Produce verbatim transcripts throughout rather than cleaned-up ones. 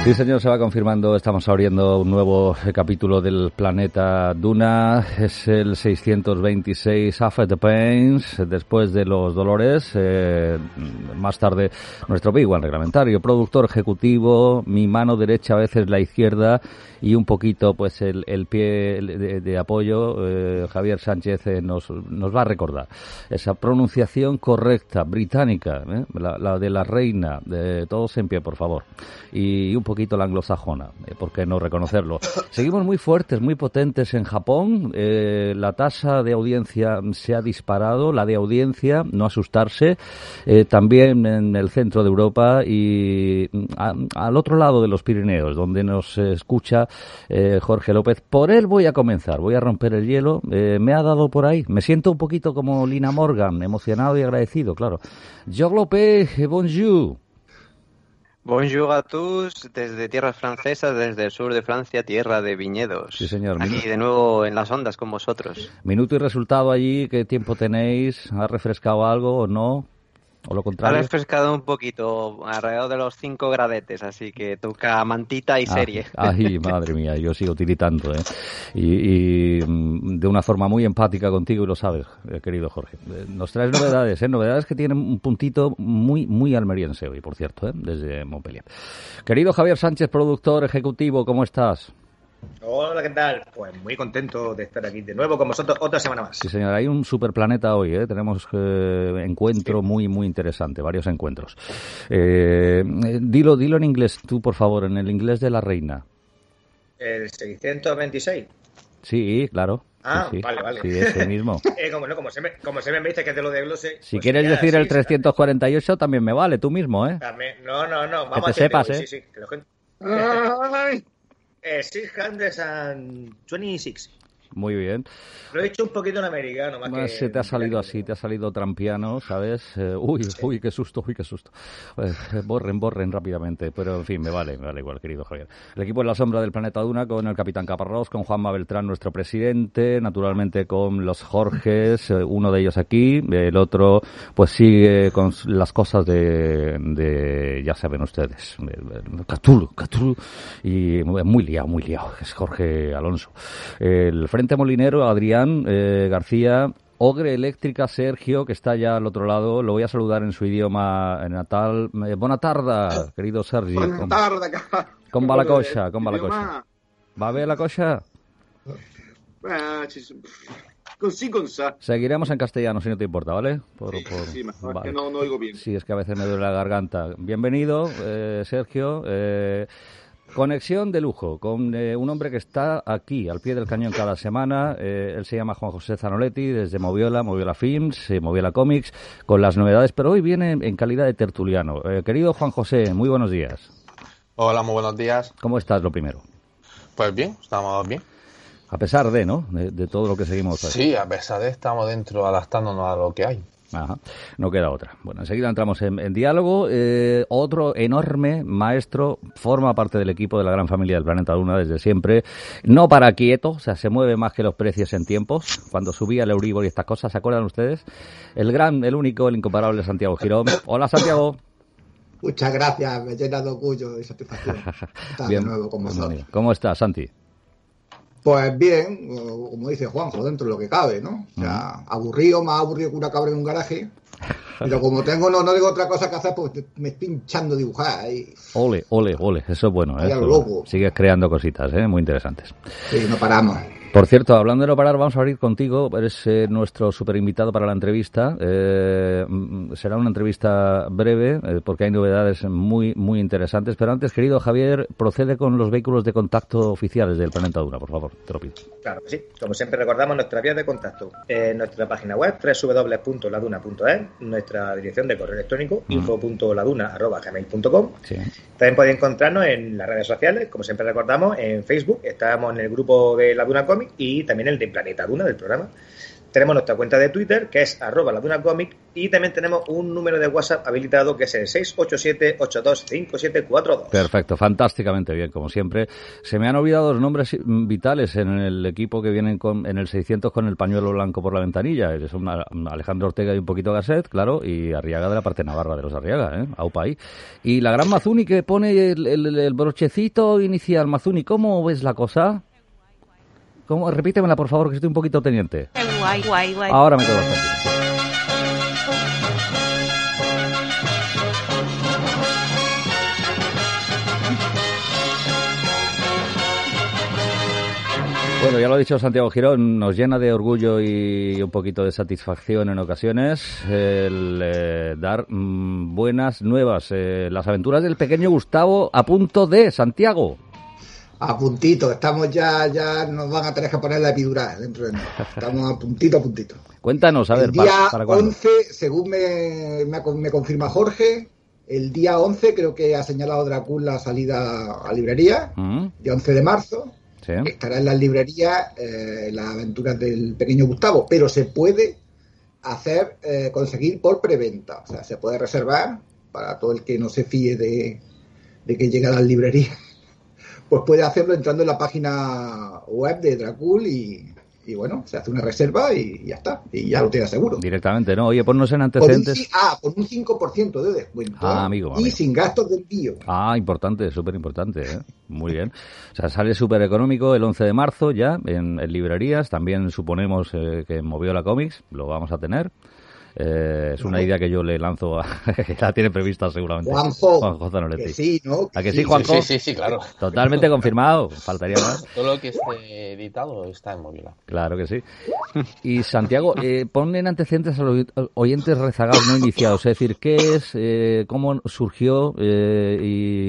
Sí, señor, se va confirmando. Estamos abriendo un nuevo capítulo del Planeta Duna. Es el seiscientos veintiséis, After the Pains, después de los dolores. Eh, más tarde, nuestro Big One reglamentario, productor ejecutivo, mi mano derecha, a veces la izquierda, y un poquito pues el, el pie de, de apoyo. Eh, Javier Sánchez eh, nos, nos va a recordar esa pronunciación correcta, británica, ¿eh? la, la de la reina. De, todos en pie, por favor. Y, y un poquito la anglosajona, eh, ¿por qué no reconocerlo? Seguimos muy fuertes, muy potentes en Japón. Eh, la tasa de audiencia se ha disparado, la de audiencia, no asustarse, eh, también en el centro de Europa y a, al otro lado de los Pirineos, donde nos escucha eh, Jorge López. Por él voy a comenzar, voy a romper el hielo. Eh, me ha dado por ahí, me siento un poquito como Lina Morgan, emocionado y agradecido, claro. Jorge López, bonjour. Bonjour a tous, desde tierras francesas, desde el sur de Francia, tierra de viñedos. Sí, señor. Aquí de nuevo en las ondas con vosotros. Minuto y resultado allí, ¿qué tiempo tenéis? ¿Ha refrescado algo o no? ¿O lo contrario? Ha refrescado un poquito, alrededor de los cinco gradetes, así que toca mantita y serie. Ay, ay, madre mía, yo sigo tiritando, ¿eh? Y, y de una forma muy empática contigo, y lo sabes, querido Jorge. Nos traes novedades, ¿eh? Novedades que tienen un puntito muy, muy almeriense hoy, por cierto, ¿eh? Desde Montpellier. Querido Javier Sánchez, productor ejecutivo, ¿cómo estás? Hola, ¿qué tal? Pues muy contento de estar aquí de nuevo con vosotros otra semana más. Sí, señor, hay un superplaneta hoy, ¿eh? Tenemos eh, encuentro sí. muy, muy interesante, varios encuentros. Eh, dilo, dilo en inglés, tú, por favor, en el inglés de la reina. ¿El seiscientos veintiséis? Sí, claro. Ah, sí, sí. vale, vale. Sí, ese mismo. eh, como, no, como, se me, como se me dice que te lo desglose... Si pues quieres ya, decir sí, el trescientos cuarenta y ocho, también me vale, tú mismo, ¿eh? También, no, no, no, vamos que te a sepas, hoy, ¿eh? Sí, sí, que lo gente... Eh, seiscientos veintiséis. Muy bien. Lo he hecho un poquito en americano. Más Más que se te ha salido así, que... te ha salido trampiano, ¿sabes? Eh, uy, sí. uy, qué susto, uy, qué susto. Eh, borren, borren rápidamente, pero en fin, me vale, me vale igual, querido Javier. El equipo en la sombra del Planeta Duna con el Capitán Caparrós, con Juanma Beltrán, nuestro presidente, naturalmente con los Jorges, eh, uno de ellos aquí, el otro pues sigue con las cosas de, de ya saben ustedes, Cthulhu, Cthulhu, y muy liado, muy liado, es Jorge Alonso. El Frente Molinero, Adrián eh, García, Ogre Eléctrica, Sergio, que está ya al otro lado. Lo voy a saludar en su idioma natal. Eh, Bona tarda, querido Sergi. Bona tarda. Com va la cosa? Com va la cosa? Va bé la cosa? Con sí, con sa. Seguiremos en castellano, si no te importa, ¿vale? Por, sí, por... sí, mejor vale. que no, no oigo bien. Sí, es que a veces me duele la garganta. Bienvenido, eh, Sergio. Eh, Conexión de lujo con eh, un hombre que está aquí, al pie del cañón cada semana. Eh, él se llama Juan José Zanoletti, desde Moviola, Moviola Films, eh, Moviola Comics, con las novedades, pero hoy viene en calidad de tertuliano. Eh, querido Juan José, muy buenos días. Hola, muy buenos días. ¿Cómo estás, lo primero? Pues bien, estamos bien. A pesar de, ¿no?, de, de todo lo que seguimos. Sí, a pesar de, estamos dentro adaptándonos a lo que hay. Ajá, no queda otra. Bueno, enseguida entramos en, en diálogo. Eh, otro enorme maestro forma parte del equipo de la gran familia del Planeta Duna desde siempre. No para quieto, o sea, se mueve más que los precios en tiempos. Cuando subía el Euribor y estas cosas, ¿se acuerdan ustedes? El gran, el único, el incomparable Santiago Girón. Hola, Santiago. Muchas gracias, me llena de orgullo y satisfacción estar bien, de nuevo con vosotros. ¿Cómo estás, Santi? Pues bien, como dice Juanjo, dentro de lo que cabe, ¿no? O sea, uh-huh. aburrido, más aburrido que una cabra en un garaje. Pero como tengo, no, no digo otra cosa que hacer, pues me estoy hinchando a dibujar. Y... Ole, ole, ole, eso es bueno, ¿eh? Loco. Sigues creando cositas, ¿eh? Muy interesantes. Sí, no paramos. Por cierto, hablando de no parar, vamos a abrir contigo. Eres eh, nuestro super invitado para la entrevista. Eh, será una entrevista breve, eh, porque hay novedades muy, muy interesantes. Pero antes, querido Javier, procede con los vehículos de contacto oficiales del Planeta Duna, por favor, te lo pido. Claro que sí. Como siempre recordamos, nuestra vía de contacto en nuestra página web, doble u doble u doble u punto laduna punto es, nuestra dirección de correo electrónico, mm. info punto laduna arroba gmail punto com. Sí. También podéis encontrarnos en las redes sociales, como siempre recordamos, en Facebook, estamos en el grupo de La Duna Comics y también el de Planeta Duna, del programa. Tenemos nuestra cuenta de Twitter, que es arroba ladunacomic, y también tenemos un número de WhatsApp habilitado, que es el seis ocho siete, ocho dos cinco siete cuatro dos. Perfecto, fantásticamente bien, como siempre. Se me han olvidado los nombres vitales en el equipo que vienen con, en el seiscientos con el pañuelo blanco por la ventanilla. Es una, Alejandro Ortega y un poquito Gasset, claro, y Arriaga de la parte navarra de los Arriaga, ¿eh? Aupa ahí. Y la gran Mazuni que pone el, el, el brochecito inicial. Mazuni, ¿cómo ves la cosa? ¿Cómo? Repítemela, por favor, que estoy un poquito teniente. Guay, guay, guay. Ahora me quedo bastante. Bueno, ya lo ha dicho Santiago Girón, nos llena de orgullo y un poquito de satisfacción en ocasiones el eh, dar mmm, buenas nuevas. Eh, las aventuras del pequeño Gustavo a punto de, Santiago. A puntito, estamos ya, ya nos van a tener que poner la epidural dentro de nosotros. Estamos a puntito, a puntito. Cuéntanos, a ver, el día ¿para, para cuándo? once, según me, me, me confirma Jorge, el día once creo que ha señalado Dracul la salida a librería, uh-huh. día once de marzo, sí. Estará en las librerías eh, las aventuras del pequeño Gustavo, pero se puede hacer, eh, conseguir por preventa, o sea, se puede reservar para todo el que no se fíe de, de que llegue a las librerías. Pues puede hacerlo entrando en la página web de Dracul y, y bueno, se hace una reserva y ya está, y ya lo tiene seguro. Directamente, ¿no? Oye, ponnos en antecedentes. Con un, ah, con un cinco por ciento de descuento. Ah, amigo, y amigo. sin gastos de envío. Ah, importante, súper importante, ¿eh? Muy bien. O sea, sale súper económico el once de marzo ya en, en librerías. También suponemos eh, que en Moviola Comics lo vamos a tener. Eh, es una idea que yo le lanzo a... la tiene prevista seguramente Juanjo, Juanjo Zanoletti. Que sí, ¿no? ¿A que sí, Juanjo? Sí, sí, sí, claro. Totalmente confirmado, faltaría más. Todo lo que esté editado está en Moviola. Claro que sí. Y Santiago, eh, ponle en antecedentes a los oyentes rezagados no iniciados, es decir, ¿qué es, eh, cómo surgió eh,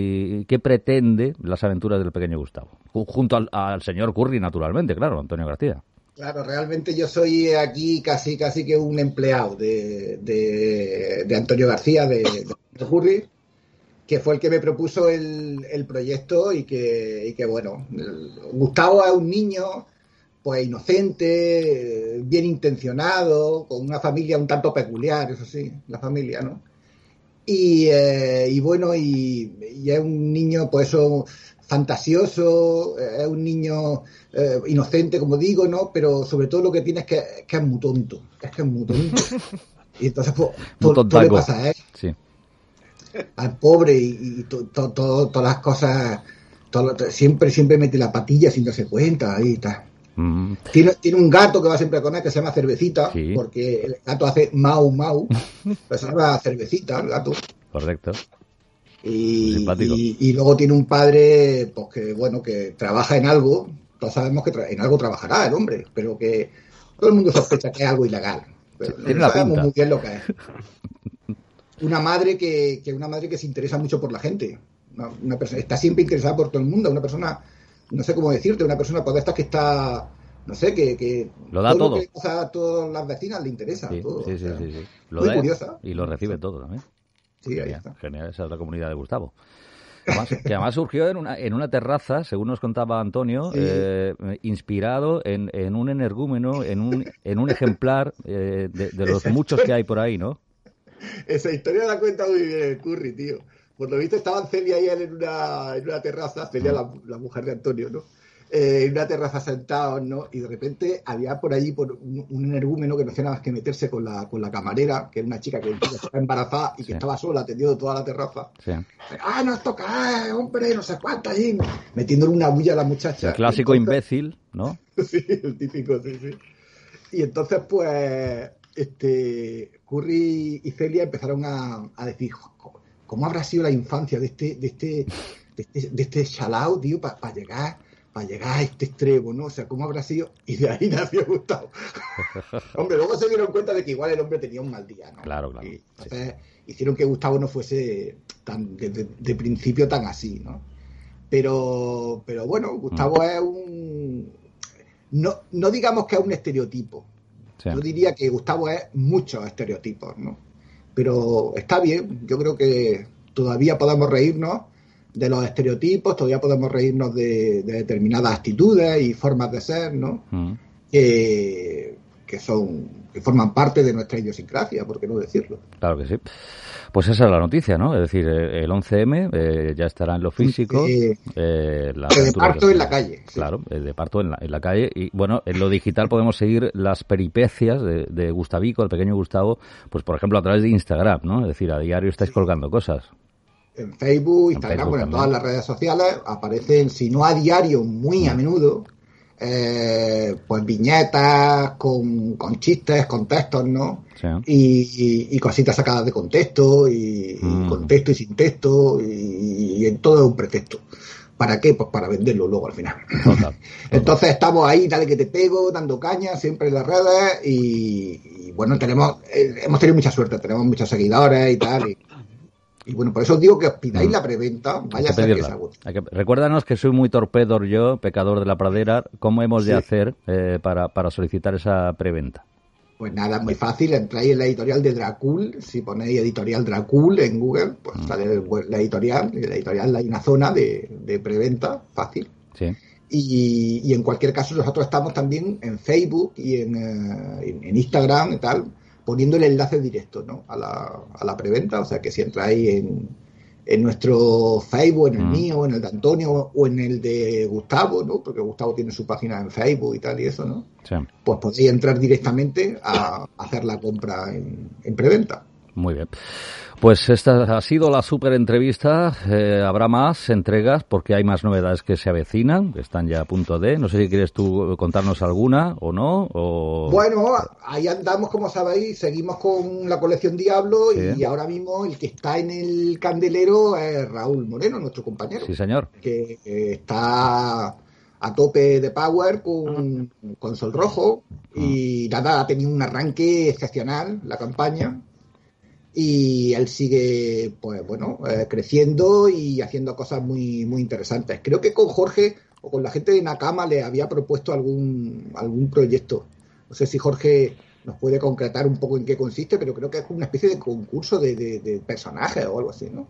y qué pretende las aventuras del pequeño Gustavo? Junto al, al señor Curry, naturalmente, claro, Antonio García. Claro, realmente yo soy aquí casi casi que un empleado de, de, de Antonio García, de, de Curry, que fue el que me propuso el, el proyecto y que, y que, bueno, Gustavo es un niño pues inocente, bien intencionado, con una familia un tanto peculiar, eso sí, la familia, ¿no? Y, eh, y bueno, y, y es un niño, pues eso, fantasioso, es un niño eh, inocente, como digo, ¿no? Pero sobre todo lo que tiene es que, que es muy tonto, es que es muy tonto. Y entonces, pues, todo, todo le pasa a él. Sí. Al pobre y, y to, to, to, todas las cosas, to, to, siempre, siempre mete la patilla sin darse cuenta, ahí está. Mm. Tiene, tiene un gato que va siempre con él que se llama Cervecita, sí. Porque el gato hace mau mau, pero se llama Cervecita el gato. Correcto. Y, y, y luego tiene un padre pues que bueno que trabaja en algo, todos sabemos que tra- en algo trabajará el hombre, pero que todo el mundo sospecha que es algo ilegal, pero tiene no la sabemos pinta. Muy bien lo que es. Una madre que, que una madre que se interesa mucho por la gente, una, una persona está siempre interesada por todo el mundo, una persona, no sé cómo decirte, una persona pues de estas que está, no sé, que, que lo da todo, todo. Lo que pasa a todas las vecinas le interesa, sí, todo, sí, sí, o sea, sí, sí. Lo muy da curiosa y lo recibe todo también. Sí, ahí genial, está. Genial, esa es la comunidad de Gustavo. Además, que además surgió en una, en una terraza, según nos contaba Antonio, sí. eh, inspirado en, en un energúmeno, en un, en un ejemplar eh, de, de los esa muchos historia, que hay por ahí, ¿no? Esa historia la cuenta muy bien el Curry, tío. Por lo visto estaban Celia y él en una, en una terraza, Celia, mm. la, la mujer de Antonio, ¿no? Eh, en una terraza sentados, ¿no? Y de repente había por allí por un, un energúmeno que no hacía nada más que meterse con la, con la camarera, que era una chica que estaba embarazada y que sí. estaba sola atendiendo toda la terraza. Sí. ¡Ah, nos toca! Eh, ¡Hombre, no sé cuánto allí! Metiéndole una bulla a la muchacha. El clásico entonces, imbécil, ¿no? Sí, el típico, sí, sí. Y entonces, pues, este Curry y Celia empezaron a, a decir, ¿cómo habrá sido la infancia de este, de este, de este, de este chalao, tío, para pa llegar... para llegar a este extremo, ¿no? O sea, ¿cómo habrá sido? Y de ahí nació Gustavo. Hombre, luego se dieron cuenta de que igual el hombre tenía un mal día, ¿no? Claro, claro. Y entonces sí. hicieron que Gustavo no fuese tan de, de, de principio tan así, ¿no? Pero, pero bueno, Gustavo mm. es un... No, no digamos que es un estereotipo. Sí. Yo diría que Gustavo es muchos estereotipos, ¿no? Pero está bien. Yo creo que todavía podemos reírnos de los estereotipos, todavía podemos reírnos de, de determinadas actitudes y formas de ser, ¿no? Mm. Que, que son que forman parte de nuestra idiosincrasia, ¿por qué no decirlo? Claro que sí. Pues esa es la noticia, ¿no? Es decir, el once eme eh, ya estará en lo físico. Eh, eh, la de parto en la calle. Sí. Claro, el de parto en la, en la calle. Y bueno, en lo digital podemos seguir las peripecias de, de Gustavico, el pequeño Gustavo, pues por ejemplo a través de Instagram, ¿no? Es decir, a diario estáis colgando cosas. En Facebook, En Instagram, Facebook bueno, en también. todas las redes sociales aparecen, si no a diario, muy a menudo, eh, pues viñetas con, con chistes, con textos, ¿no? Sí. Y, y, y cositas sacadas de contexto, y, Mm. y con texto y sin texto, y, y en todo un pretexto. ¿Para qué? Pues para venderlo luego al final. Total, total. Entonces estamos ahí, dale que te pego, dando caña siempre en las redes, y, y bueno, tenemos eh, hemos tenido mucha suerte, tenemos muchos seguidores y tal, y, y bueno, por eso os digo que os pidáis Mm. la preventa, Hay vaya que a ser que pedirla. sea gusto. Hay que- Recuérdanos que soy muy torpedor yo, pecador de la pradera. ¿Cómo hemos de Sí. hacer eh, para, para solicitar esa preventa? Pues nada, es muy fácil, entráis en la editorial de Dracul, si ponéis editorial Dracul en Google, pues Mm. sale la editorial, y en la editorial hay una zona de, de preventa, fácil. Sí. Y, y en cualquier caso nosotros estamos también en Facebook y en, eh, en, en Instagram y tal, poniendo el enlace directo, ¿no? a, la, a la preventa, o sea que si entráis en, en nuestro Facebook, en el Mm. mío, en el de Antonio o en el de Gustavo, ¿no? Porque Gustavo tiene su página en Facebook y tal y eso, ¿no? Sí. Pues podéis entrar directamente a hacer la compra en, en preventa. Muy bien. Pues esta ha sido la super entrevista. Eh, habrá más entregas porque hay más novedades que se avecinan, que están ya a punto de. No sé si quieres tú contarnos alguna o no. O... Bueno, ahí andamos, como sabéis, seguimos con la colección Diablo, Sí. y ahora mismo el que está en el candelero es Raúl Moreno, nuestro compañero, Sí, señor. que eh, está a tope de power con, con Sol Rojo, y nada, ha tenido un arranque excepcional la campaña, y él sigue, pues bueno, eh, creciendo y haciendo cosas muy muy interesantes. Creo que con Jorge o con la gente de Nakama le había propuesto algún algún proyecto. No sé si Jorge nos puede concretar un poco en qué consiste, pero creo que es una especie de concurso de, de, de personajes o algo así, ¿no?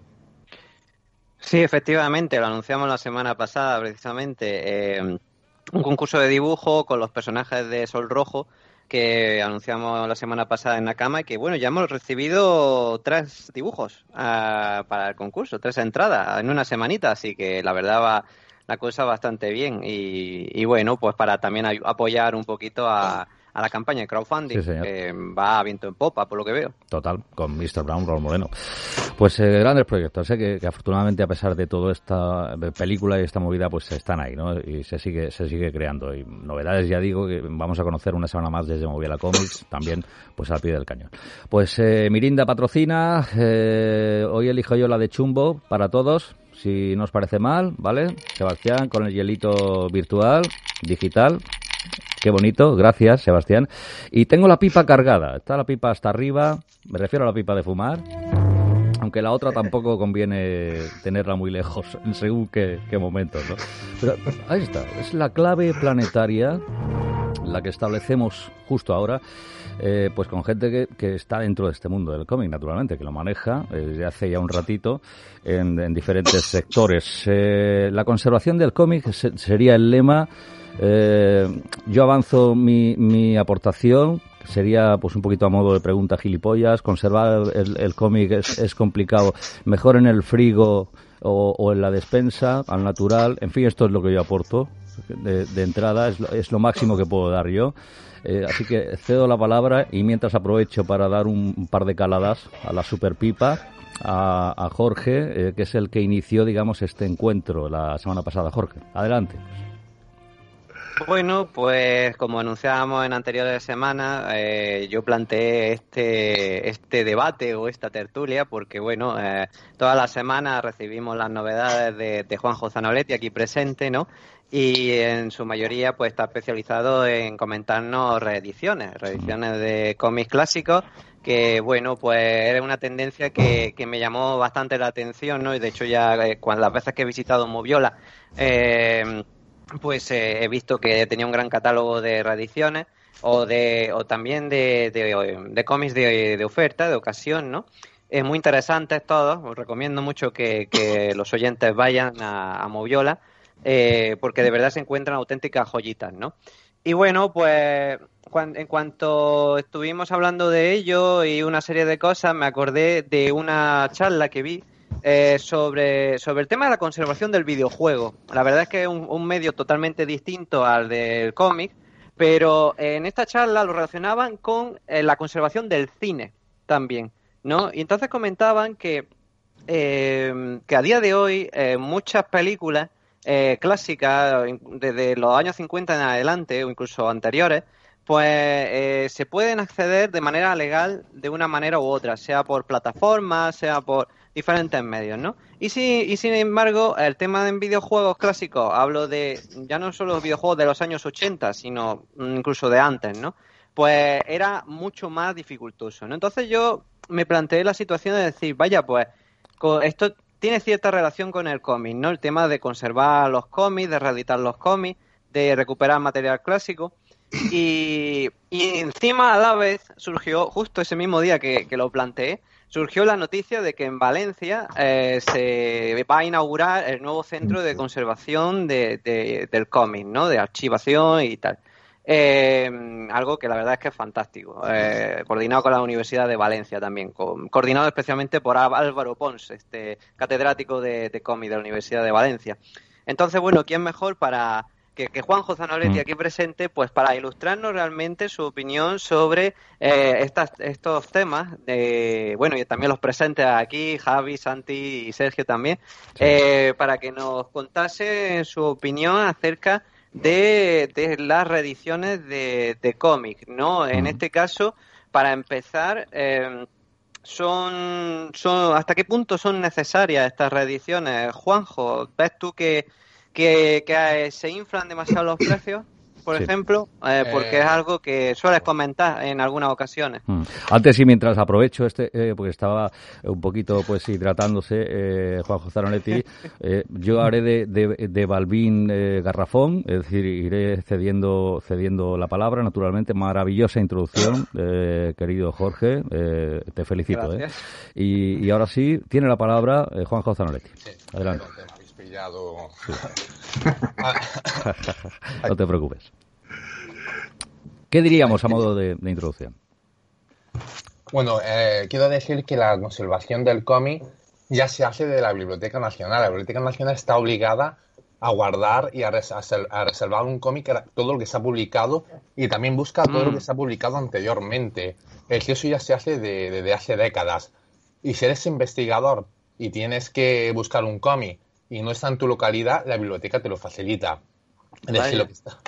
Sí, efectivamente, lo anunciamos la semana pasada precisamente. Eh, un concurso de dibujo con los personajes de Sol Rojo que anunciamos la semana pasada en Nakama, y que bueno, ya hemos recibido tres dibujos uh, para el concurso, tres entradas en una semanita, así que la verdad va la cosa bastante bien, y, y bueno, pues para también ay- apoyar un poquito a, a la campaña de crowdfunding, Sí, señor. que va a viento en popa, por lo que veo. Total, con mister Brown, Raúl Moreno. Pues eh, grandes proyectos, ¿eh? que, que afortunadamente a pesar de toda esta película y esta movida, pues están ahí, ¿no? Y se sigue se sigue creando. Y novedades, ya digo, que vamos a conocer una semana más desde Moviela Comics, también pues al pie del cañón. Pues eh, Mirinda patrocina, eh, hoy elijo yo la de Chumbo para todos, si no os parece mal, ¿vale? Sebastián, con el hielito virtual, digital. Qué bonito, gracias, Sebastián. Y tengo la pipa cargada, está la pipa hasta arriba, me refiero a la pipa de fumar, aunque la otra tampoco conviene tenerla muy lejos, en según qué, qué momentos, ¿no? Pero ahí está, es la clave planetaria, la que establecemos justo ahora, eh, pues con gente que, que está dentro de este mundo del cómic, naturalmente, que lo maneja eh, desde hace ya un ratito en, en diferentes sectores. Eh, la conservación del cómic se, sería el lema. Eh, yo avanzo mi, mi aportación, sería pues un poquito a modo de pregunta gilipollas. Conservar el, el cómic es, es complicado, mejor en el frigo o, o en la despensa, al natural. En fin, esto es lo que yo aporto de, de entrada, es lo, es lo máximo que puedo dar yo. Eh, así que cedo la palabra y mientras aprovecho para dar un, un par de caladas a la super pipa a, a Jorge, eh, que es el que inició, digamos, este encuentro la semana pasada. Jorge, adelante. Bueno, pues como anunciábamos en anteriores semanas, eh, yo planteé este este debate o esta tertulia porque, bueno, eh, todas las semanas recibimos las novedades de, de Juanjo Zanoletti aquí presente, ¿no? Y en su mayoría pues está especializado en comentarnos reediciones, reediciones de cómics clásicos, que bueno, pues era una tendencia que, que me llamó bastante la atención, ¿no? Y de hecho ya eh, cuando las veces que he visitado Moviola, eh, pues eh, he visto que tenía un gran catálogo de reediciones o de o también de, de, de cómics de, de oferta, de ocasión, ¿no? Es muy interesantes todos, os recomiendo mucho que, que los oyentes vayan a, a Moviola, eh, porque de verdad se encuentran auténticas joyitas, ¿no? y bueno, pues cuan, en cuanto estuvimos hablando de ello y una serie de cosas, me acordé de una charla que vi eh, sobre, sobre el tema de la conservación del videojuego. La verdad es que es un, un medio totalmente distinto al del cómic, pero en esta charla lo relacionaban con eh, la conservación del cine también, ¿no? Y entonces comentaban que, eh, que a día de hoy eh, muchas películas eh, clásicas, desde los años cincuenta en adelante o incluso anteriores, pues eh, se pueden acceder de manera legal de una manera u otra, sea por plataformas, sea por diferentes medios, ¿no? Y, si, y sin embargo, el tema de videojuegos clásicos, hablo de ya no solo videojuegos de los años ochenta, sino incluso de antes, ¿no? Pues era mucho más dificultoso, ¿no? Entonces yo me planteé la situación de decir, vaya, pues esto tiene cierta relación con el cómic, ¿no? El tema de conservar los cómics, de reeditar los cómics, de recuperar material clásico. Y, y encima a la vez surgió, justo ese mismo día que, que lo planteé, surgió la noticia de que en Valencia eh, se va a inaugurar el nuevo centro de conservación de, de, del cómic, ¿no? De archivación y tal. Eh, algo que la verdad es que es fantástico, eh, coordinado con la Universidad de Valencia también, con, coordinado especialmente por Álvaro Pons, este catedrático de, de cómic de la Universidad de Valencia. Entonces, bueno, ¿quién mejor para que, que Juanjo Zanoletti aquí presente, pues para ilustrarnos realmente su opinión sobre eh, estas, estos temas, de, bueno, y también los presentes aquí, Javi, Santi y Sergio también, sí. eh, para que nos contase su opinión acerca de, de las reediciones de, de cómic, ¿no? En este caso, para empezar, eh, son, son ¿hasta qué punto son necesarias estas reediciones? Juanjo, ¿ves tú que, que, que se inflan demasiado los precios, por sí. ejemplo? Eh, porque eh, es algo que sueles comentar en algunas ocasiones. Mm. Antes y mientras aprovecho este, eh, porque estaba un poquito pues hidratándose, eh, Juanjo Zanoletti, eh, yo haré de, de, de Balbín eh, Garrafón, es decir, iré cediendo cediendo la palabra, naturalmente. Maravillosa introducción, eh, querido Jorge, eh, te felicito. Eh. Y, y ahora sí, tiene la palabra eh, Juanjo Zanoletti. Sí, adelante. Pillado. Sí. No te preocupes. ¿Qué diríamos a modo de, de introducción? Bueno, eh, quiero decir que la conservación del cómic ya se hace de la Biblioteca Nacional. La Biblioteca Nacional está obligada a guardar y a, res- a reservar un cómic, todo lo que se ha publicado, y también busca todo mm. lo que se ha publicado anteriormente. Es que eso ya se hace desde de, de hace décadas. Y si eres investigador y tienes que buscar un cómic y no está en tu localidad, la biblioteca te lo facilita. Es decir, lo que está,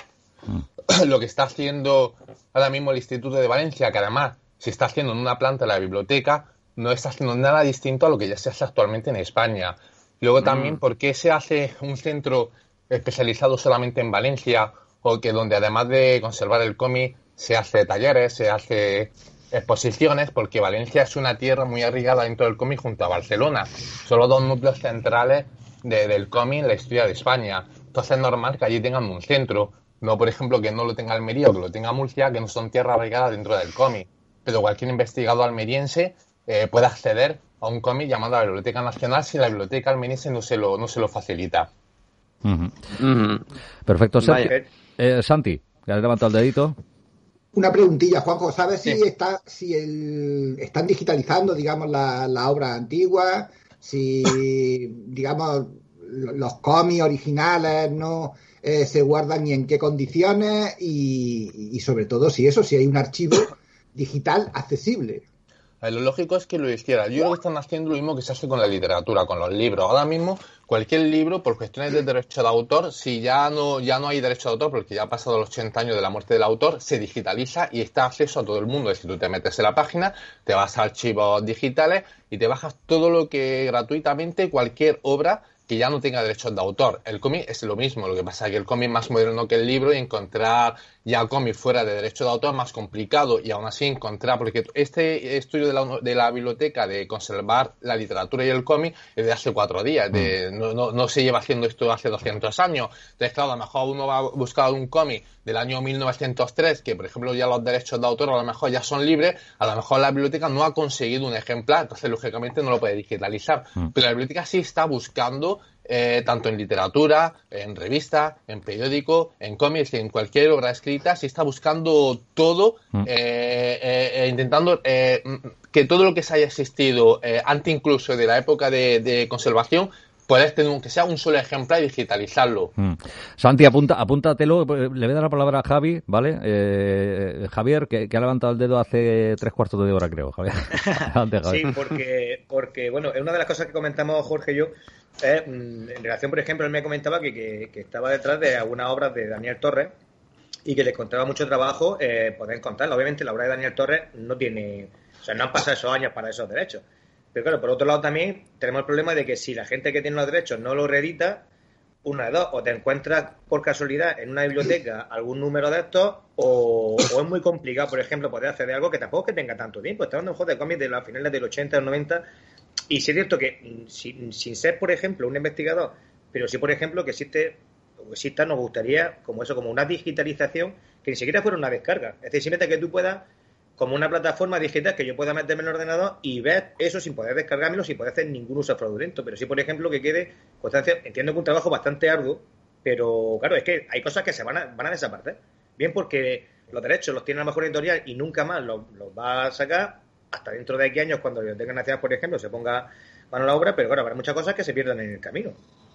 lo que está haciendo ahora mismo el Instituto de Valencia, que además se está haciendo en una planta de la biblioteca, no está haciendo nada distinto a lo que ya se hace actualmente en España. Luego también, ¿por qué se hace un centro especializado solamente en Valencia, o que donde además de conservar el cómic se hace talleres, se hace exposiciones? Porque Valencia es una tierra muy arraigada dentro del cómic junto a Barcelona. Solo dos núcleos centrales De, del cómic en la historia de España. Entonces es normal que allí tengan un centro. No, por ejemplo, que no lo tenga Almería o que lo tenga Murcia, que no son tierras arraigadas dentro del cómic. Pero cualquier investigador almeriense eh, puede acceder a un cómic llamado a la Biblioteca Nacional si la Biblioteca almeriense no se lo, no se lo facilita. Uh-huh. Uh-huh. Perfecto. Sergio, eh, Santi, que has levantado el dedito. Una preguntilla, Juanjo. ¿Sabes sí. si está si el, están digitalizando, digamos, la, la obra antigua? Si, digamos, los cómics originales no eh, se guardan y en qué condiciones, y, y sobre todo si eso, si hay un archivo digital accesible. Lo lógico es que lo hiciera. Yo creo que están haciendo lo mismo que se hace con la literatura, con los libros. Ahora mismo, cualquier libro, por cuestiones de derecho de autor, si ya no ya no hay derecho de autor, porque ya ha pasado los ochenta años de la muerte del autor, se digitaliza y está acceso a todo el mundo. Es decir, tú te metes en la página, te vas a archivos digitales y te bajas todo lo que gratuitamente, cualquier obra que ya no tenga derechos de autor. El cómic es lo mismo, lo que pasa es que el cómic es más moderno que el libro, y encontrar ya cómic fuera de derecho de autor es más complicado, y aún así encontrar, porque este estudio de la, de la biblioteca de conservar la literatura y el cómic es de hace cuatro días, de, no, no, no se lleva haciendo esto hace doscientos años. Entonces, claro, a lo mejor uno va a buscar un cómic del año mil novecientos tres, que por ejemplo ya los derechos de autor a lo mejor ya son libres, a lo mejor la biblioteca no ha conseguido un ejemplar, entonces lógicamente no lo puede digitalizar, pero la biblioteca sí está buscando eh, tanto en literatura, en revista, en periódico, en cómics, en cualquier obra escrita, se está buscando todo, mm. eh, eh, intentando eh, que todo lo que se haya existido eh, antes incluso de la época de, de conservación, puedes tener aunque sea un solo ejemplar y digitalizarlo. Mm. Santi, apunta, apúntatelo, le voy a dar la palabra a Javi, ¿vale? Eh, Javier, que, que ha levantado el dedo hace tres cuartos de hora, creo, Javier. Adelante, Javi. Sí, porque, porque, bueno, una de las cosas que comentamos Jorge y yo es, en relación, por ejemplo, él me comentaba que, que, que estaba detrás de algunas obras de Daniel Torres y que les costaba mucho trabajo eh, poder encontrarla. Obviamente la obra de Daniel Torres no tiene, o sea, no han pasado esos años para esos derechos. Pero claro, por otro lado también tenemos el problema de que si la gente que tiene los derechos no lo reedita, una de dos, o te encuentras por casualidad en una biblioteca algún número de estos, o, o es muy complicado, por ejemplo, poder acceder a algo que tampoco es que tenga tanto tiempo. Estamos hablando de un juego de cómics de los finales del ochenta, del noventa, y sí es cierto que sin, sin ser, por ejemplo, un investigador, pero sí, por ejemplo, que existe, o exista, nos gustaría como eso, como una digitalización que ni siquiera fuera una descarga. Es decir, simplemente que tú puedas, como una plataforma digital que yo pueda meterme en el ordenador y ver eso sin poder descargármelo, sin poder hacer ningún uso fraudulento. Pero sí, por ejemplo, que quede constancia. Entiendo que un trabajo bastante arduo, pero claro, es que hay cosas que se van a, van a desaparecer. Bien porque los derechos los tiene a lo mejor editorial y nunca más los, los va a sacar hasta dentro de aquí años cuando la Biblioteca Nacional, por ejemplo, se ponga mano a la obra, pero claro, habrá muchas cosas que se pierdan en el camino.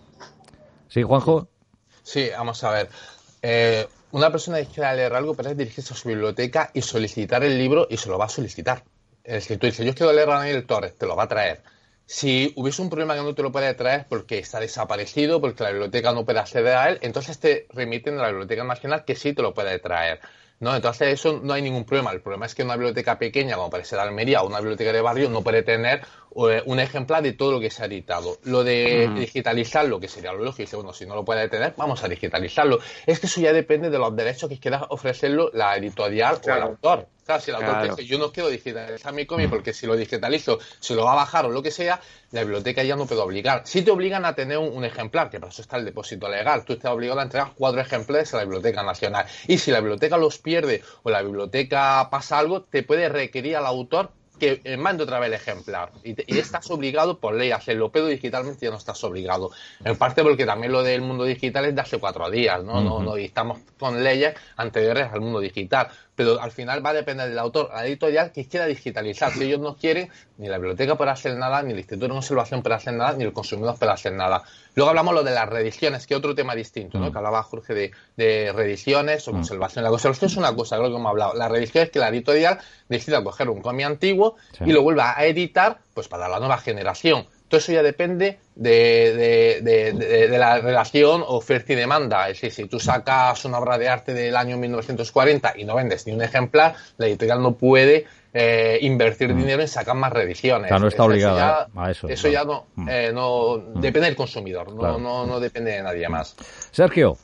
Sí, Juanjo. Sí, vamos a ver. Eh... Una persona que quiera leer algo, pero es dirigirse a su biblioteca y solicitar el libro y se lo va a solicitar. El escritor dice, yo quiero leer a Daniel Torres, te lo va a traer. Si hubiese un problema que no te lo puede traer porque está desaparecido, porque la biblioteca no puede acceder a él, entonces te remiten a la Biblioteca Nacional que sí te lo puede traer. ¿No? Entonces eso no hay ningún problema. El problema es que una biblioteca pequeña, como parece de Almería, o una biblioteca de barrio, no puede tener eh, un ejemplar de todo lo que se ha editado. Lo de uh-huh. digitalizarlo, que sería lo lógico, dice, bueno, si no lo puede tener, vamos a digitalizarlo. Es que eso ya depende de los derechos que quiera ofrecerlo la editorial claro. o el autor. Claro, si el autor claro. dice, yo no quiero digitalizar mi cómic porque si lo digitalizo se lo va a bajar o lo que sea, la biblioteca ya no puede obligar. Si te obligan a tener un, un ejemplar, que para eso está el depósito legal, tú estás obligado a entregar cuatro ejemplares a la Biblioteca Nacional. Y si la biblioteca los pierde o la biblioteca pasa algo, te puede requerir al autor que mande otra vez el ejemplar. Y, te, y estás obligado por ley a hacerlo, pero digitalmente ya no estás obligado. En parte porque también lo del mundo digital es de hace cuatro días, ¿no? Uh-huh. no, no y estamos con leyes anteriores al mundo digital. Pero al final va a depender del autor, la editorial, que quiera digitalizar. Si ellos no quieren, ni la biblioteca puede hacer nada, ni el Instituto de Conservación puede hacer nada, ni el consumidor puede hacer nada. Luego hablamos lo de las reediciones, que es otro tema distinto, ¿no? Mm. Que hablaba Jorge de, de reediciones o conservación. La conservación es una cosa, creo que hemos hablado. La reedición es que la editorial decida coger un cómic antiguo sí. y lo vuelva a editar pues para la nueva generación. Todo eso ya depende de, de, de, de, de la relación oferta y demanda. Es decir, si tú sacas una obra de arte del año mil novecientos cuarenta y no vendes ni un ejemplar, la editorial no puede eh, invertir mm. dinero en sacar más reediciones. Claro, no está obligada ya, a eso. Eso claro. ya no, eh, no mm. depende del consumidor, no, claro. no, no depende de nadie más. Sergio.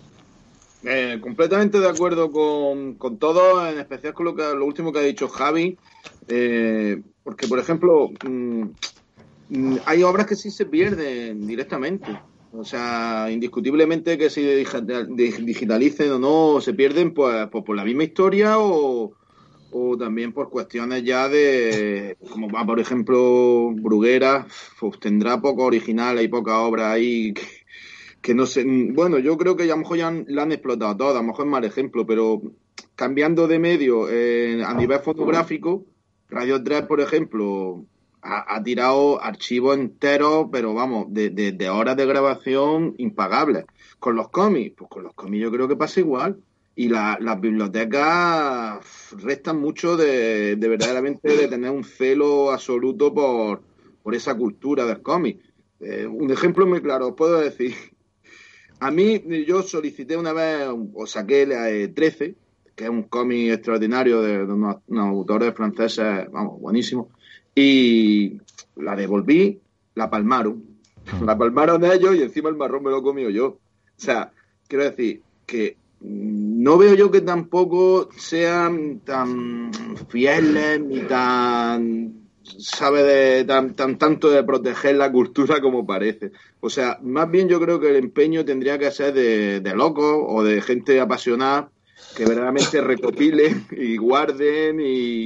Eh, completamente de acuerdo con, con todo, en especial con lo, que, lo último que ha dicho Javi, eh, porque, por ejemplo... Mmm, hay obras que sí se pierden directamente. O sea, indiscutiblemente que si digitalicen o no, se pierden pues, pues por la misma historia o, o también por cuestiones ya de, como va, por ejemplo, Bruguera, pues tendrá poco original, hay poca obra ahí que, que no sé. Bueno, yo creo que a lo mejor ya la han explotado todas, a lo mejor es mal ejemplo, pero cambiando de medio eh, a nivel fotográfico, Radio tres, por ejemplo... Ha, ha tirado archivos enteros, pero vamos, de, de, de horas de grabación impagables. Con los cómics, pues con los cómics yo creo que pasa igual. Y la, las bibliotecas restan mucho de, de verdaderamente de tener un celo absoluto por, por esa cultura del cómic. Eh, un ejemplo muy claro, os puedo decir. A mí, yo solicité una vez, o saqué eh, trece, que es un cómic extraordinario de, de unos, unos autores franceses, vamos, buenísimos. Y la devolví, la palmaron. La palmaron de ellos y encima el marrón me lo he comido yo. O sea, quiero decir que no veo yo que tampoco sean tan fieles ni tan, sabe, de tan, tan tanto de proteger la cultura como parece. O sea, más bien yo creo que el empeño tendría que ser de, de locos o de gente apasionada que verdaderamente recopilen y guarden y...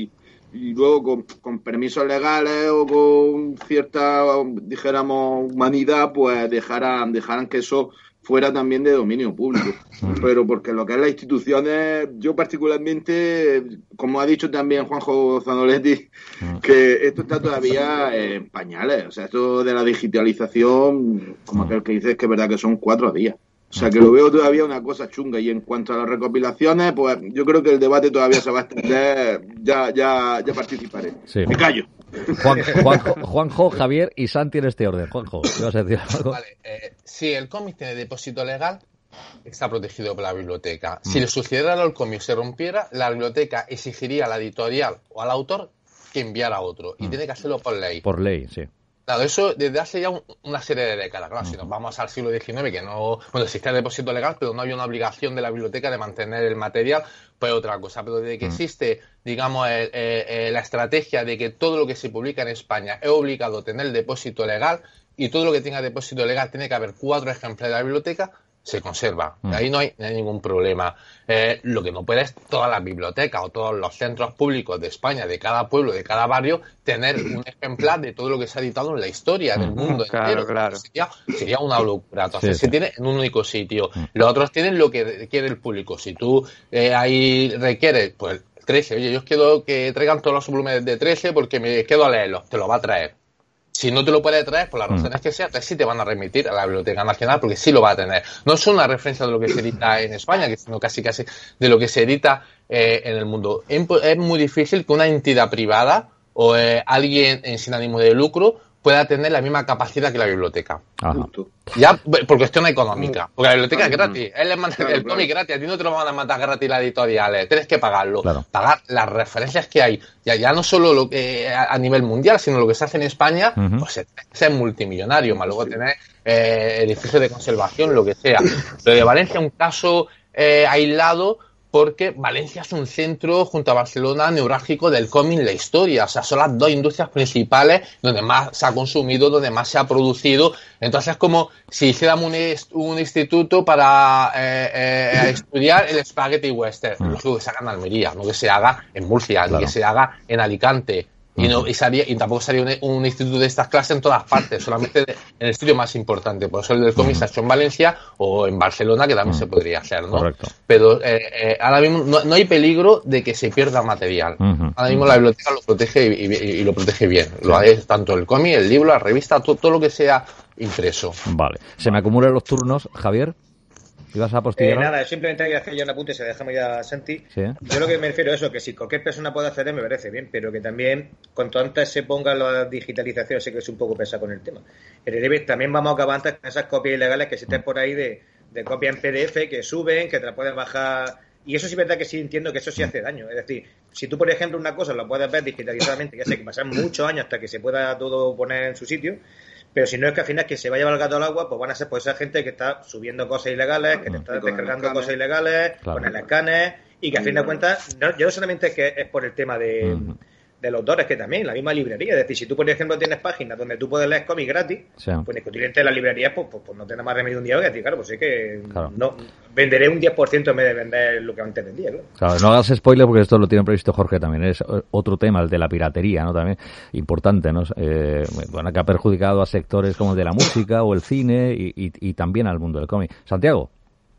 y luego con, con permisos legales o con cierta, dijéramos, humanidad, pues dejaran, dejaran que eso fuera también de dominio público. Pero porque lo que es las instituciones, yo particularmente, como ha dicho también Juanjo Zanoletti, que esto está todavía en pañales. O sea, esto de la digitalización, como aquel que dice, es que es verdad que son cuatro días. O sea, que lo veo todavía una cosa chunga. Y en cuanto a las recopilaciones, pues yo creo que el debate todavía se va a extender. Ya, ya, ya participaré. Sí. Me callo. Juan, Juanjo, Juanjo, Javier y Santi en este orden. Juanjo, ¿ibas a decir algo? Vale, eh, si el cómic tiene depósito legal, está protegido por la biblioteca. Si le sucediera al cómic se rompiera, la biblioteca exigiría a la editorial o al autor que enviara otro. Y mm. tiene que hacerlo por ley. Por ley, sí. Claro, eso desde hace ya un, una serie de décadas. Claro, mm. si nos vamos al siglo diecinueve, que no... Bueno, existía el depósito legal, pero no había una obligación de la biblioteca de mantener el material, pues otra cosa. Pero desde que mm. existe, digamos, el, eh, la estrategia de que todo lo que se publica en España es obligado a tener el depósito legal, y todo lo que tenga depósito legal tiene que haber cuatro ejemplares de la biblioteca, se conserva. Mm. Ahí no hay, no hay ningún problema. Eh, lo que no puede es todas las bibliotecas o todos los centros públicos de España, de cada pueblo, de cada barrio, tener un ejemplar de todo lo que se ha editado en la historia del mundo claro, entero. Claro. Sería, sería una locura. Entonces sí, se sí. tiene en un único sitio. Los otros tienen lo que quiere el público. Si tú eh, ahí requieres, pues trece, oye, yo quiero que traigan todos los volúmenes de trece porque me quedo a leerlos, te lo va a traer. Si no te lo puede traer, por las razones que sea, entonces sí te van a remitir a la Biblioteca Nacional porque sí lo va a tener. No es una referencia de lo que se edita en España, sino casi casi de lo que se edita eh, en el mundo. Es muy difícil que una entidad privada o eh, alguien en sin ánimo de lucro pueda tener la misma capacidad que la biblioteca. Ajá. Ya por cuestión económica. Porque la biblioteca es gratis. Él les manda Claro, el cómic claro. gratis. A ti no te lo van a mandar gratis las editoriales. Tienes que pagarlo. Claro. Pagar las referencias que hay. Ya, ya no solo lo que a, a nivel mundial, sino lo que se hace en España, Uh-huh. pues es multimillonario. Más luego tener eh, edificios de conservación, lo que sea. Lo de Valencia es un caso eh, aislado, porque Valencia es un centro, junto a Barcelona, neurálgico del cómic en la historia. O sea, son las dos industrias principales donde más se ha consumido, donde más se ha producido. Entonces es como si hiciéramos un, un instituto para eh, eh, estudiar el spaghetti western. Mm. Lógico que se haga en Almería, no que se haga en Murcia, Claro. ni que se haga en Alicante. Y, no, y, sería, y tampoco sería un, un instituto de estas clases en todas partes, solamente en el sitio más importante. Por eso el del cómic se ha hecho en Valencia o en Barcelona, que también Mm. se podría hacer, ¿no? Correcto. Pero eh, eh, ahora mismo no, no hay peligro de que se pierda material. Uh-huh. Ahora mismo la biblioteca lo protege y, y, y lo protege bien. Lo es tanto el cómic, el libro, la revista, todo, todo lo que sea impreso. Vale. Se me acumulan los turnos, Javier. ¿Ibas a Eh, apostillar? nada, simplemente hay que hacer ya un apunte y se dejamos ya a Santi. Sí. Yo lo que me refiero a eso, que si cualquier persona puede acceder me parece bien, pero que también cuanto antes se ponga la digitalización, sé que es un poco pesado con el tema. El relieve también vamos a acabar antes con esas copias ilegales que existen por ahí de, de copias en P D F que suben, que te la puedes bajar. Y eso sí es verdad que sí entiendo que eso sí hace daño. Es decir, si tú, por ejemplo, una cosa la puedes ver digitalizadamente, ya sé que pasan muchos años hasta que se pueda todo poner en su sitio, pero si no es que al final que se va a llevar el gato al agua, pues van a ser pues esa gente que está subiendo cosas ilegales, que te está Y con el descargando escáner. cosas ilegales, Claro. con el escáner, y que a fin de cuentas, no, ya no solamente es que es por el tema de, Ujú. de los autores, que también, la misma librería. Es decir, si tú, por ejemplo, tienes páginas donde tú puedes leer cómics gratis, Sí. pues discutiblemente la librería, pues, pues, pues no tiene más remedio un día que decir, claro, pues sí que Claro. no venderé un diez por ciento en vez de vender lo que antes vendía, claro. Claro, no hagas spoiler porque esto lo tiene previsto Jorge también. Es otro tema, el de la piratería, ¿no? También importante, ¿no? Eh, bueno, que ha perjudicado a sectores como el de la música o el cine y, y, y también al mundo del cómic. Santiago.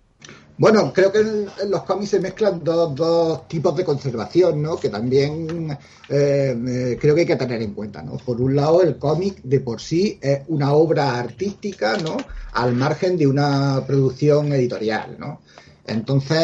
Bueno, creo que en, en los cómics se mezclan dos, dos tipos de conservación, ¿no? Que también eh, eh, creo que hay que tener en cuenta, ¿no? Por un lado, el cómic de por sí es una obra artística, ¿no? Al margen de una producción editorial, ¿no? Entonces,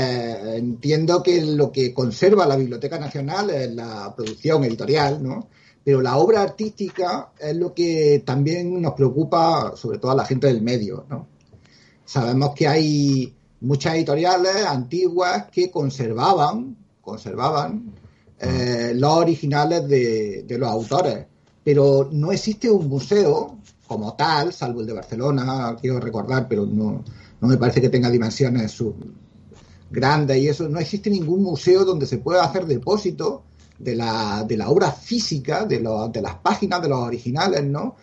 entiendo que lo que conserva la Biblioteca Nacional es la producción editorial, ¿no? Pero la obra artística es lo que también nos preocupa, sobre todo a la gente del medio, ¿no? Sabemos que hay muchas editoriales antiguas que conservaban, conservaban eh, los originales de, de los autores, pero no existe un museo como tal, salvo el de Barcelona, quiero recordar, pero no, no me parece que tenga dimensiones sub- grandes y eso. No existe ningún museo donde se pueda hacer depósito de la, de la obra física, de, lo, de las páginas, de los originales, ¿no?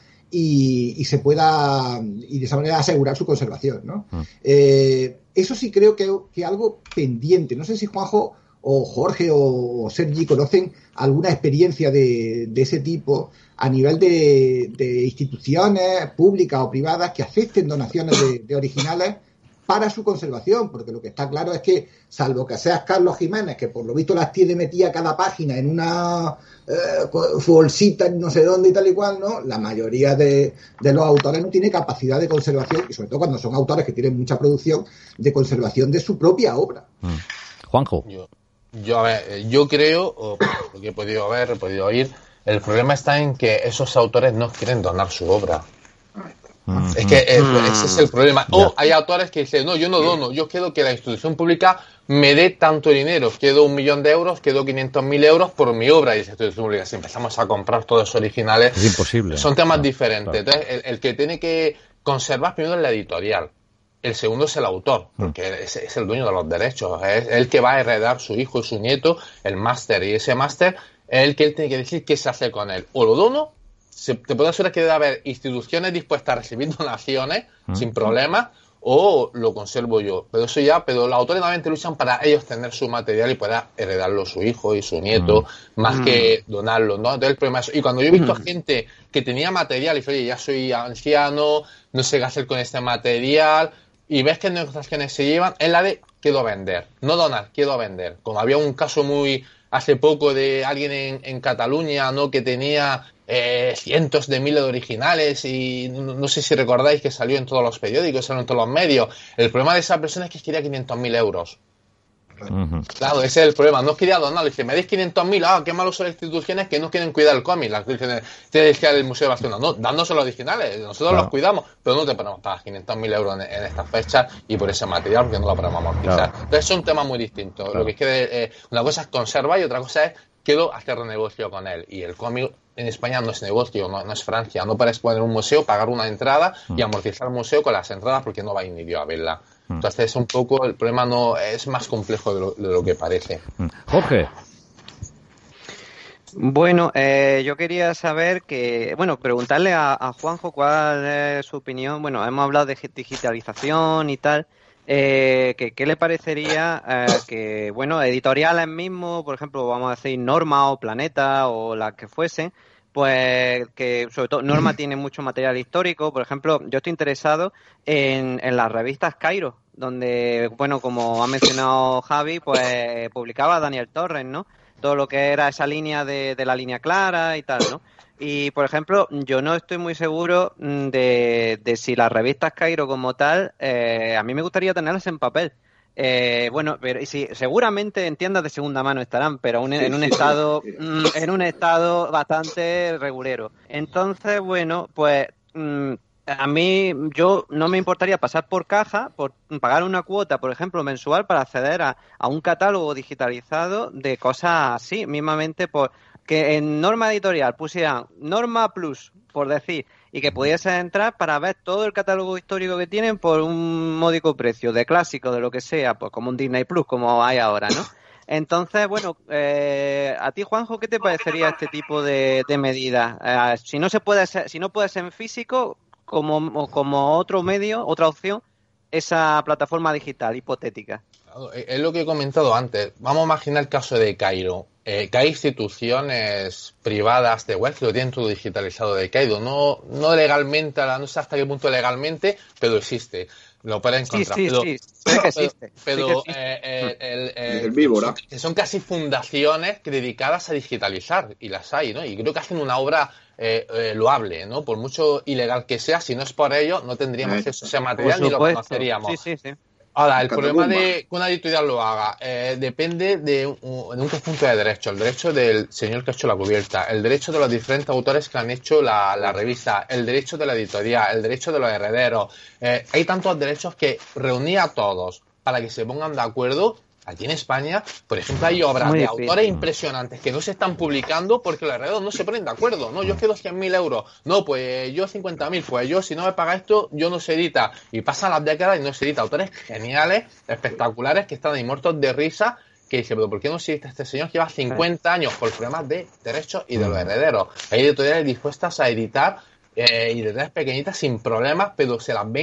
Y, y se pueda, y de esa manera asegurar su conservación, ¿no? Mm. Eh, eso sí creo que, que algo pendiente. No sé si Juanjo o Jorge o, o Sergi conocen alguna experiencia de, de ese tipo a nivel de, de instituciones públicas o privadas que acepten donaciones de, de originales para su conservación, porque lo que está claro es que, salvo que seas Carlos Jiménez, que por lo visto las tiene metida cada página en una eh, bolsita en no sé dónde y tal y cual, ¿no? La mayoría de, de los autores no tiene capacidad de conservación, y sobre todo cuando son autores que tienen mucha producción, de conservación de su propia obra. Mm. Juanjo. Yo, yo, a ver, yo creo, o lo que he podido ver, he podido oír, el problema está en que esos autores no quieren donar su obra. Mm. Es que eh, ese es el problema. O oh, hay autores que dicen, no, yo no dono, yo quiero que la institución pública me dé tanto dinero, quiero un millón de euros, quiero quinientos mil euros por mi obra. Y dice, institución pública, si empezamos a comprar todos los originales, es imposible. Son temas claro, diferentes. Claro. Entonces, el, el que tiene que conservar primero es la editorial. El segundo es el autor, porque mm. es, es el dueño de los derechos, es el que va a heredar su hijo y su nieto, el máster, y ese máster es el que él tiene que decir qué se hace con él. O lo dono, se, te puedo asegurar que debe haber instituciones dispuestas a recibir donaciones mm. sin problema, o lo conservo yo. Pero eso ya, pero los autores normalmente luchan para ellos tener su material y poder heredarlo su hijo y su nieto, mm. más mm. que donarlo, ¿no? Entonces el problema es, y cuando yo he visto mm. gente que tenía material y dice, oye, ya soy anciano, no sé qué hacer con este material, y ves que negociaciones se llevan, es la de quiero vender, no donar, quiero vender. Como había un caso muy hace poco de alguien en, en Cataluña, ¿no?, que tenía eh, cientos de miles de originales y no, no sé si recordáis que salió en todos los periódicos, salió en todos los medios. El problema de esa persona es que quería quinientos mil euros. Uh-huh. Claro, ese es el problema. No quería donarlo. Dice, me deis quinientos mil, ah, qué malos son las instituciones que no quieren cuidar el cómic. Las te decía el Museo de Barcelona, no, dándose los originales, nosotros claro. los cuidamos, pero no te podemos pagar quinientos mil euros en, en estas fechas y por ese material porque no lo podemos amortizar. Claro. Entonces son temas muy distintos. Claro. Lo que es que eh, una cosa es conservar y otra cosa es quiero hacer negocio con él. Y el cómic en España no es negocio, no, no es Francia. No puedes poner un museo, pagar una entrada y amortizar el museo con las entradas porque no va a ir ni Dios a verla. Entonces es un poco, el problema no es más complejo de lo, de lo que parece. Jorge. Bueno, eh, yo quería saber que, bueno, preguntarle a, a Juanjo cuál es su opinión. Bueno, hemos hablado de digitalización y tal. Eh, que, ¿Qué le parecería eh, que, bueno, editoriales mismos, por ejemplo, vamos a decir Norma o Planeta o las que fuesen, pues que sobre todo Norma tiene mucho material histórico. Por ejemplo, yo estoy interesado en, en las revistas Cairo, donde, bueno, como ha mencionado Javi, pues publicaba Daniel Torres, ¿no? Todo lo que era esa línea de, de la línea clara y tal, ¿no? Y, por ejemplo, yo no estoy muy seguro de, de si las revistas Cairo como tal, eh, a mí me gustaría tenerlas en papel. Eh, bueno, pero sí, seguramente en tiendas de segunda mano estarán, pero un, en un sí, estado sí, sí. en un estado bastante regulero. Entonces, bueno, pues mm, a mí yo no me importaría pasar por caja, por pagar una cuota, por ejemplo, mensual para acceder a, a un catálogo digitalizado de cosas así, mismamente por que en Norma Editorial pusieran Norma Plus, por decir, y que pudiese entrar para ver todo el catálogo histórico que tienen por un módico precio, de clásico, de lo que sea, pues como un Disney Plus, como hay ahora, ¿no? Entonces, bueno, eh, a ti, Juanjo, ¿qué te parecería este tipo de, de medidas? Eh, si no se puede ser, si no puede ser en físico, como, como otro medio, otra opción, esa plataforma digital hipotética. Es lo que he comentado antes. Vamos a imaginar el caso de Cairo. Eh, que hay instituciones privadas de web que lo tienen todo digitalizado de Cairo. No, no legalmente, no sé hasta qué punto legalmente, pero existe. Lo pueden encontrar. Sí, sí, pero, sí, sí que existe. Pero, sí que existe. Eh, eh, el, eh, el víbora. Que son casi fundaciones dedicadas a digitalizar, y las hay, ¿no? Y creo que hacen una obra eh, eh, loable, ¿no? Por mucho ilegal que sea, si no es por ello, no tendríamos acceso a ese material ni lo conoceríamos. Sí, sí, sí. Ahora, el problema de que una editorial lo haga eh, depende de un, de un conjunto de derechos. El derecho del señor que ha hecho la cubierta, el derecho de los diferentes autores que han hecho la, la revista, el derecho de la editorial, el derecho de los herederos. Eh, hay tantos derechos que reunir a todos para que se pongan de acuerdo. Aquí en España, por ejemplo, hay obras Muy de difícil. autores impresionantes que no se están publicando porque los herederos no se ponen de acuerdo. No, yo quiero cien mil euros. No, pues yo cincuenta mil. Pues yo, si no me paga esto, yo no se edita. Y pasan las décadas y no se edita. Autores geniales, espectaculares, que están ahí muertos de risa, que dice, pero ¿por qué no se edita este señor que lleva cincuenta años por problemas de derechos y de los herederos? Hay editoriales dispuestas a editar eh, editoriales pequeñitas sin problemas, pero se las ven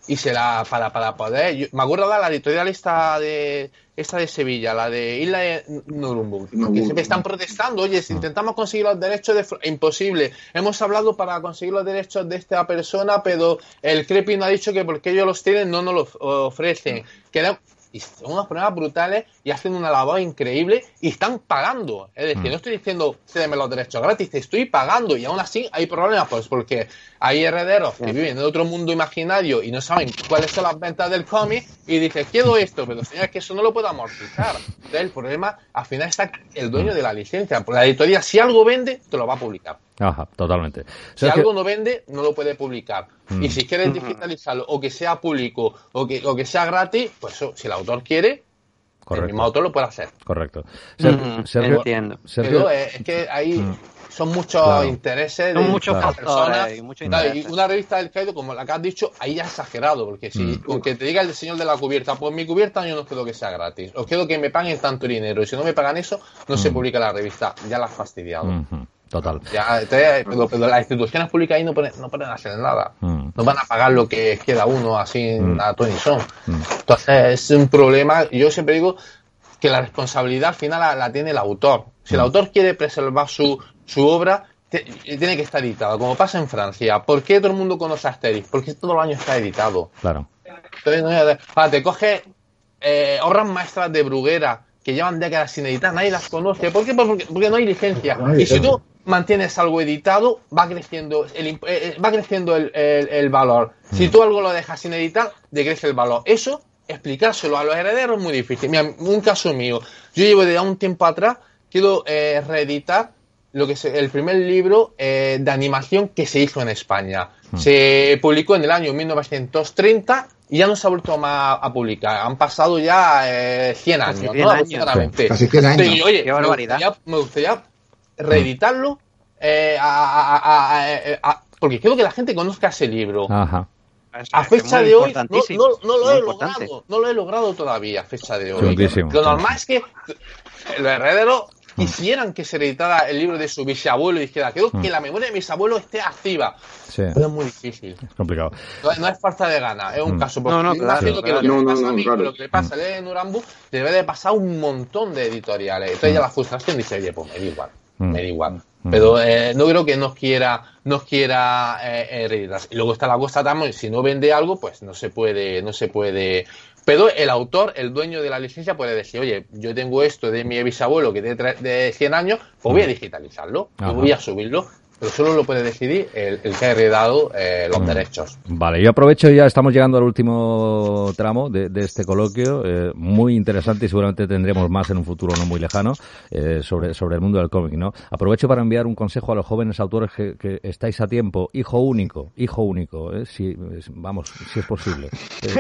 y se la para para poder. Yo, me acuerdo de la editorial esta de esta de Sevilla, la de Isla de Nuremberg, que siempre están protestando. Oye, si intentamos conseguir los derechos de imposible, hemos hablado para conseguir los derechos de esta persona, pero el Crepin ha dicho que porque ellos los tienen no nos los ofrecen. Queremos... Y son unos problemas brutales y hacen una labor increíble y están pagando. Es decir, mm. no estoy diciendo cédeme los derechos gratis, te estoy pagando y aún así hay problemas, pues porque hay herederos que viven en otro mundo imaginario y no saben cuáles son las ventas del cómic y dicen, quiero esto, pero señor, es que eso no lo puedo amortizar. Entonces el problema al final está el dueño de la licencia. Porque la editorial, si algo vende, te lo va a publicar. Ajá, totalmente. Si o sea, algo que... no vende, no lo puede publicar. Mm. Y si quieres digitalizarlo, o que sea público, o que, o que sea gratis, pues eso, si el autor quiere, correcto, el mismo autor lo puede hacer. Correcto. Sergio, mm, Sergio, entiendo. Sergio, pero es que ahí mm. son muchos claro. intereses son de muchos claro. personas. Y, muchos claro, y una revista del Kaido, como la que has dicho, ahí ya es exagerado, porque si mm. aunque te diga el señor de la cubierta, pues mi cubierta yo no quiero que sea gratis, os quiero que me paguen tanto dinero, y si no me pagan eso, no mm. se publica la revista, ya la has fastidiado. Mm-hmm. Total. Ya, te, pero, pero las instituciones públicas ahí no pueden, no pueden hacer nada. Mm. No van a pagar lo que queda uno así mm. a Tony Son. Mm. Entonces es un problema. Yo siempre digo que la responsabilidad al final la, la tiene el autor. Si mm. el autor quiere preservar su, su obra, te, tiene que estar editado. Como pasa en Francia. ¿Por qué todo el mundo conoce a Asterix? Porque todo el año está editado. Claro. Entonces, no, ah, te coges eh, obras maestras de Bruguera que llevan décadas sin editar, nadie las conoce. ¿Por qué? Porque, porque no hay licencia. Y si tú mantienes algo editado, va creciendo el, eh, va creciendo el, el, el valor. Mm. Si tú algo lo dejas sin editar, decrece el valor. Eso, explicárselo a los herederos es muy difícil. Mira, un caso mío. Yo llevo de un tiempo atrás, quiero eh, reeditar lo que es el primer libro eh, de animación que se hizo en España. Mm. Se publicó en el año mil novecientos treinta y ya no se ha vuelto más a publicar. Han pasado ya eh, cien años, casi cien ¿no? años. Sí, casi cien años. Entonces, oye, qué barbaridad. Me gustaría, me gustaría reeditarlo eh, a, a, a, a, a, porque quiero que la gente conozca ese libro. Ajá. A fecha de hoy no, no, no lo he logrado, no lo he logrado todavía a fecha de hoy. Chunguísimo. Lo normal es que los herederos quisieran que se reeditara el libro de su bisabuelo y dijera, quiero que la memoria de mi bisabuelo esté activa. Sí. Pero es muy difícil. Es complicado. No, no es falta de ganas, es un mm. caso. No, no, claro, claro, que lo que no, me no, pasa no, a mí, claro. lo que le pasa a Nurambu, debe de pasar un montón de editoriales. Entonces ya la frustración dice, oye, pues me da igual, mm. me da igual. Pero eh, no creo que nos quiera nos quiera eh, eh, reeditar. Y luego está la cosa también, si no vende algo, pues no se puede, no se puede. Pero el autor, el dueño de la licencia, puede decir, oye, yo tengo esto de mi bisabuelo que tiene de cien años, pues voy a digitalizarlo, pues voy a subirlo. Pero solo lo puede decidir el, el que ha heredado eh, los mm. derechos. Vale, yo aprovecho, ya estamos llegando al último tramo de, de este coloquio, eh, muy interesante y seguramente tendremos más en un futuro no muy lejano, eh, sobre, sobre el mundo del cómic, ¿no? Aprovecho para enviar un consejo a los jóvenes autores que, que estáis a tiempo, hijo único, hijo único, ¿eh? Si, vamos, si es posible.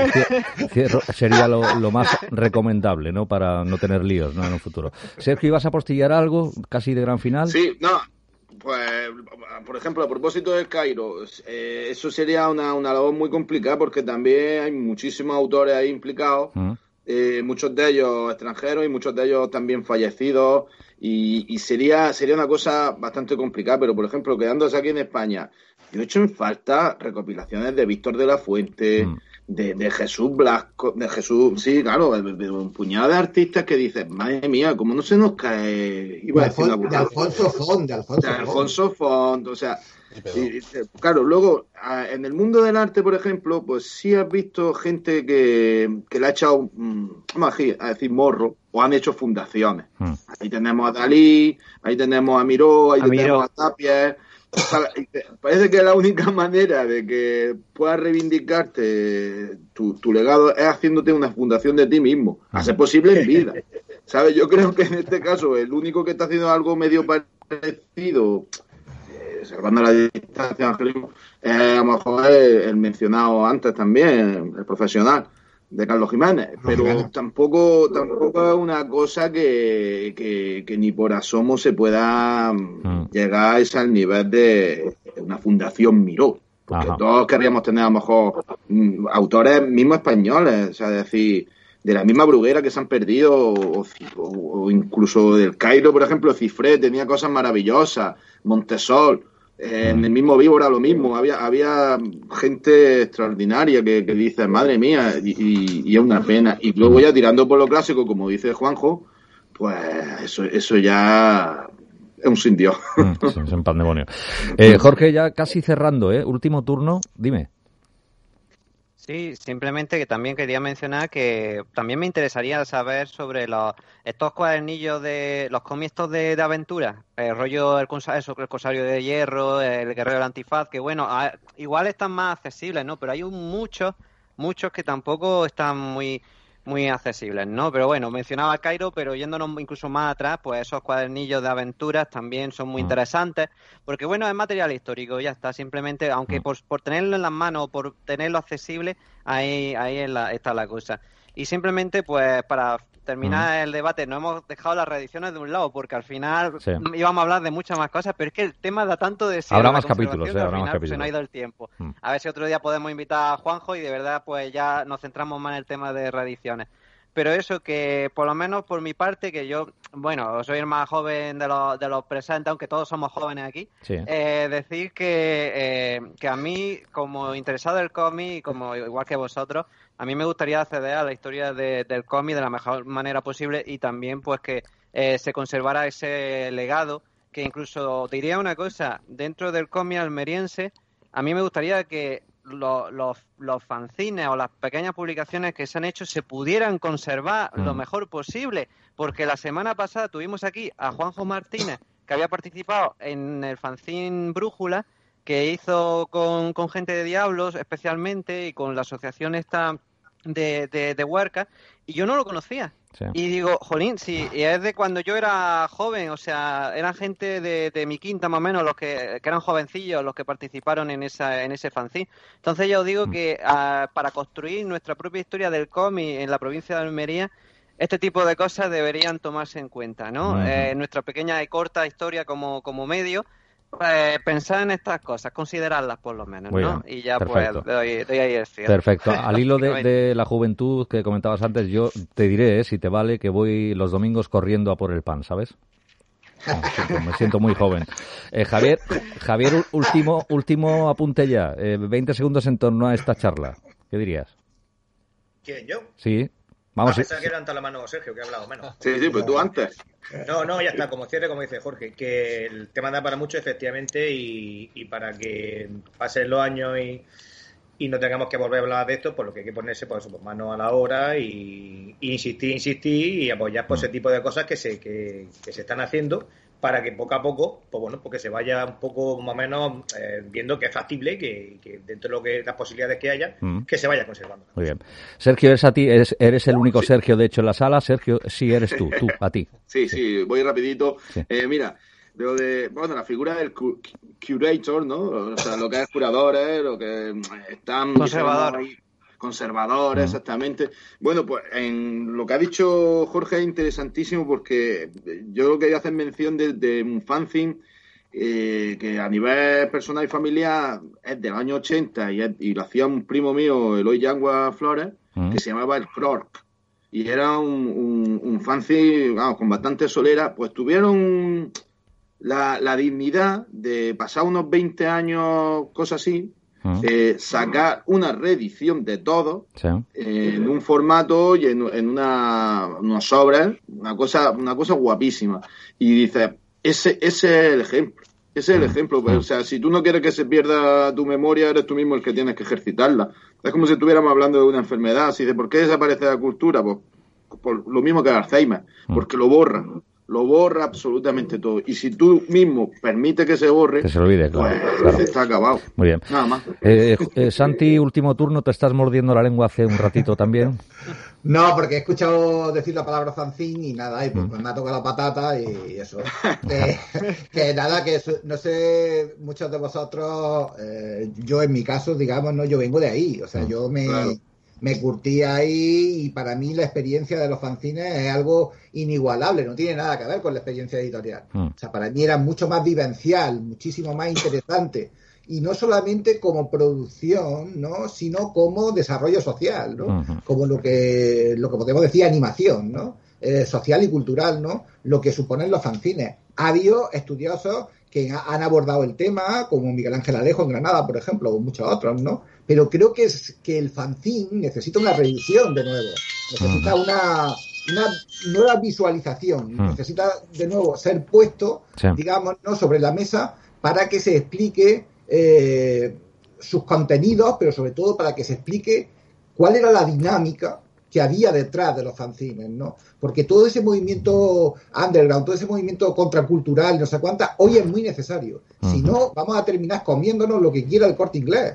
Eh, sería lo, lo más recomendable, ¿no? Para no tener líos, ¿no? En un futuro. Sergio, ¿ibas a apostillar algo casi de gran final? Sí, no. Pues, por ejemplo, a propósito del Cairo, eh, eso sería una, una labor muy complicada porque también hay muchísimos autores ahí implicados, uh-huh. eh, muchos de ellos extranjeros y muchos de ellos también fallecidos, y, y sería sería una cosa bastante complicada, pero, por ejemplo, quedándose aquí en España, yo he hecho en falta recopilaciones de Víctor de la Fuente, uh-huh. de, de Jesús Blasco, de Jesús, sí, claro, de, de un puñado de artistas que dices, madre mía, ¿cómo no se nos cae? Iba de, a decir Alfon, una de Alfonso Font, de Alfonso, de Alfonso Font, o sea, y, claro, luego, en el mundo del arte, por ejemplo, pues sí has visto gente que, que le ha echado, vamos a decir, morro, o han hecho fundaciones. Hmm. Ahí tenemos a Dalí, ahí tenemos a Miró, ahí a tenemos Miró. a Tapia. Parece que la única manera de que puedas reivindicarte tu, tu legado es haciéndote una fundación de ti mismo, a ser posible en vida, ¿sabes? Yo creo que en este caso el único que está haciendo algo medio parecido, eh, salvando la distancia, Angelino, eh, a lo mejor es el mencionado antes también, el profesional de Carlos Jiménez, pero Jiménez. tampoco tampoco es una cosa que, que, que ni por asomo se pueda mm. llegar a ese nivel de una fundación Miró, porque Ajá. todos querríamos tener a lo mejor mm, autores mismos españoles, o sea, decir, de la misma Bruguera que se han perdido, o, o, o incluso del Cairo, por ejemplo, Cifré tenía cosas maravillosas, Montesol, Eh, en el mismo Víbora lo mismo, había había gente extraordinaria que, que dice, madre mía, y, y, y es una pena. Y luego ya tirando por lo clásico, como dice Juanjo, pues eso eso ya es un sin Dios. Mm, es un pandemonio. Eh, Jorge, ya casi cerrando, ¿eh? Último turno, dime. Sí, simplemente que también quería mencionar que también me interesaría saber sobre los estos cuadernillos de los cómics estos de, de aventura, el rollo el, eso, el Corsario de Hierro, el Guerrero del Antifaz, que bueno, a, igual están más accesibles, ¿no? Pero hay un, muchos, muchos que tampoco están muy muy accesibles, ¿no? Pero bueno, mencionaba Cairo, pero yéndonos incluso más atrás, pues esos cuadernillos de aventuras también son muy interesantes, porque bueno, es material histórico, ya está, simplemente, aunque por, por tenerlo en las manos o por tenerlo accesible, ahí, ahí es la, está la cosa. Y simplemente, pues, para terminar el debate, no hemos dejado las reediciones de un lado, porque al final sí. íbamos a hablar de muchas más cosas, pero es que el tema da tanto de sí. Habrá más capítulos, eh, habrá más capítulos. Se nos ha ido el tiempo. Mm. A ver si otro día podemos invitar a Juanjo y de verdad, pues ya nos centramos más en el tema de reediciones. Pero eso, que por lo menos por mi parte, que yo, bueno, soy el más joven de los, de los presentes, aunque todos somos jóvenes aquí, sí. eh, decir que, eh, que a mí, como interesado del cómic, como igual que vosotros, a mí me gustaría acceder a la historia de, del cómic de la mejor manera posible y también pues que eh, se conservara ese legado, que incluso te diría una cosa, dentro del cómic almeriense, a mí me gustaría que Los, los, los fanzines o las pequeñas publicaciones que se han hecho se pudieran conservar mm. lo mejor posible, porque la semana pasada tuvimos aquí a Juanjo Martínez, que había participado en el fanzine Brújula, que hizo con, con Gente de Diablos especialmente y con la asociación esta de, de, de Huerca, y yo no lo conocía. Sí. Y digo, jolín, sí, y es de cuando yo era joven, o sea, eran gente de, de mi quinta más o menos, los que, que eran jovencillos, los que participaron en esa en ese fanzine. Entonces yo digo que uh, para construir nuestra propia historia del cómic en la provincia de Almería, este tipo de cosas deberían tomarse en cuenta, ¿no? Uh-huh. Eh, nuestra pequeña y corta historia como, como medio, pues pensar en estas cosas, considerarlas por lo menos, muy ¿no? Bien. Y ya perfecto. Pues doy, doy ahí el cierre. Perfecto. Al hilo de, de la juventud que comentabas antes, yo te diré, eh, si te vale, que voy los domingos corriendo a por el pan, ¿sabes? Me siento, me siento muy joven. Eh, Javier, Javier, último, último apunte ya. Eh, veinte segundos en torno a esta charla. ¿Qué dirías? ¿Quién, yo? Sí. Vamos a pensar que levanta la mano Sergio, que ha hablado menos. Sí, sí, pues tú antes. No, no, ya está, como cierre, como dice Jorge, que el tema da para mucho, efectivamente, y, y para que pasen los años y, y no tengamos que volver a hablar de esto, por lo que hay que ponerse por eso, pues, mano a la obra y, y insistir, insistir y apoyar por ese tipo de cosas que se, que, que se están haciendo para que poco a poco, pues bueno, porque se vaya un poco más o menos eh, viendo que es factible y que, que dentro de lo que las posibilidades que haya, mm. que se vaya conservando. Muy bien. Sergio, ¿eres a ti? ¿Eres, eres el único sí. Sergio, de hecho, en la sala? Sergio, sí, eres tú, tú, a ti. Sí, sí, sí, voy rapidito. Sí. Eh, mira, lo de, bueno, la figura del cu- curator, ¿no? O sea, lo que es curadores, lo que están... Conservador. Conservador, exactamente. Bueno, pues en lo que ha dicho Jorge es interesantísimo porque yo quería hacer mención de, de un fanzine eh, que a nivel personal y familiar es del año ochenta y, es, y lo hacía un primo mío, Eloy Yangua Flores, uh-huh. que se llamaba El Crork. Y era un, un, un fanzine, vamos, con bastante solera. Pues tuvieron la, la dignidad de pasar unos veinte años, cosas así, Eh, sacar una reedición de todo sí. eh, en un formato y en, en una unos sobres, una cosa una cosa guapísima, y dice ese ese es el ejemplo ese es el ejemplo pues, o sea, si tú no quieres que se pierda tu memoria, eres tú mismo el que tienes que ejercitarla. Es como si estuviéramos hablando de una enfermedad. Si de por qué desaparece la cultura, pues por lo mismo que el Alzheimer, porque lo borra lo borra absolutamente todo. Y si tú mismo permite que se borre, que se olvide, claro, pues claro. está acabado. Muy bien. Nada más. Eh, eh, Santi, último turno, ¿te estás mordiendo la lengua hace un ratito también? No, porque he escuchado decir la palabra fanzine y nada, y pues mm. me ha tocado la patata y eso. eh, que nada, que no sé, muchos de vosotros, eh, yo en mi caso, digamos, no, yo vengo de ahí. O sea, mm. yo me... Claro. Me curtí ahí y para mí la experiencia de los fanzines es algo inigualable, no tiene nada que ver con la experiencia editorial. Mm. O sea, para mí era mucho más vivencial, muchísimo más interesante. Y no solamente como producción, ¿no? Sino como desarrollo social, ¿no? Uh-huh. Como lo que, lo que podemos decir animación, ¿no? Eh, social y cultural, ¿no? Lo que suponen los fanzines. Ha habido estudiosos que ha, han abordado el tema, como Miguel Ángel Alejo en Granada, por ejemplo, o muchos otros, ¿no? Pero creo que, es, que el fanzine necesita una revisión de nuevo, necesita uh-huh. una, una nueva visualización, uh-huh. necesita de nuevo ser puesto, sí. digamos, ¿no? sobre la mesa para que se explique eh, sus contenidos, pero sobre todo para que se explique cuál era la dinámica que había detrás de los fanzines, ¿no? Porque todo ese movimiento underground, todo ese movimiento contracultural, no sé cuántas, hoy es muy necesario. Uh-huh. Si no, vamos a terminar comiéndonos lo que quiera el Corte Inglés.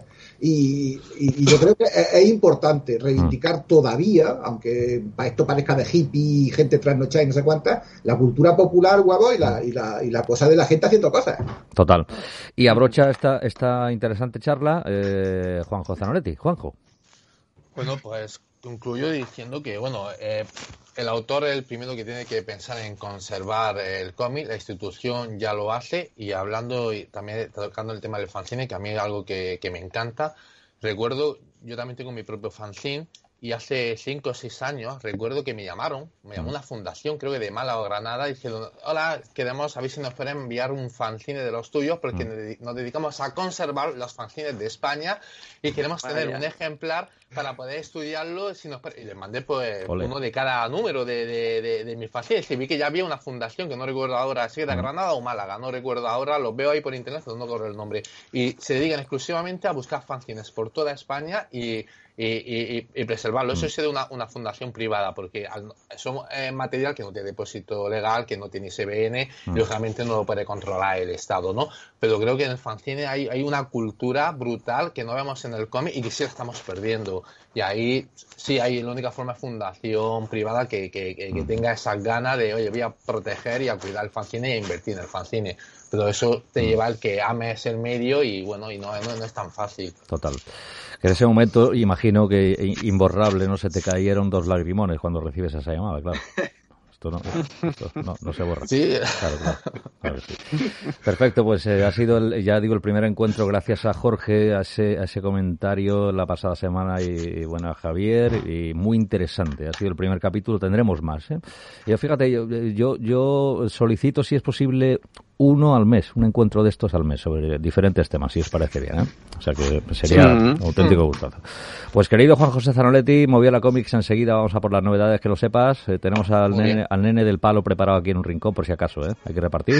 Y, y, y yo creo que es, es importante reivindicar uh-huh. todavía, aunque para esto parezca de hippie, gente trasnochada y no sé cuántas, la cultura popular, guapo, y la, y la, y la cosa de la gente haciendo cosas. Total. Y abrocha esta, esta interesante charla eh, Juanjo Zanoletti. Juanjo. Bueno, pues concluyo diciendo que, bueno, eh, el autor es el primero que tiene que pensar en conservar el cómic, la institución ya lo hace, y hablando y también tocando el tema del fanzine, que a mí es algo que, que me encanta. Recuerdo, yo también tengo mi propio fanzine, y hace cinco o seis años recuerdo que me llamaron, me llamó una fundación, creo que de Málaga o Granada, diciendo, hola, queremos, a ver si nos pueden enviar un fanzine de los tuyos, porque mm. nos dedicamos a conservar los fanzines de España y queremos Vaya. tener un ejemplar para poder estudiarlo. Si nos... Y les mandé pues Olé. uno de cada número de, de, de, de mis fanzines, y vi que ya había una fundación, que no recuerdo ahora si era mm. Granada o Málaga, no recuerdo ahora, los veo ahí por internet, no recuerdo el nombre, y se dedican exclusivamente a buscar fanzines por toda España y Y, y, y preservarlo. Eso es de una, una fundación privada, porque al, son eh, material que no tiene depósito legal, que no tiene I S B N, mm. y lógicamente no lo puede controlar el Estado, ¿no? Pero creo que en el fanzine hay, hay una cultura brutal que no vemos en el cómic y que sí la estamos perdiendo. Y ahí sí hay la única forma de fundación privada que, que, que, que tenga esa gana de, oye, voy a proteger y a cuidar el fanzine y a invertir en el fanzine. Pero eso te lleva al que ames el medio y bueno, y no, no, no es tan fácil. Total. Que en ese momento, imagino que imborrable, no se te cayeron dos lagrimones cuando recibes esa llamada, claro. Esto no, esto no, no se borra. Sí. Claro, claro, claro que sí. Perfecto, pues eh, ha sido, el, ya digo, el primer encuentro gracias a Jorge, a ese, a ese comentario la pasada semana y, y bueno, a Javier, y muy interesante. Ha sido el primer capítulo, tendremos más, ¿eh? Y fíjate, yo, yo, yo solicito, si es posible, uno al mes, un encuentro de estos al mes sobre diferentes temas, si os parece bien, ¿eh? O sea que sería sí. un auténtico gustazo. Pues querido Juan José Zanoletti, Moviola Comics, enseguida vamos a por las novedades, que lo sepas. Eh, tenemos al nene, al nene del palo preparado aquí en un rincón, por si acaso, ¿eh? Hay que repartir.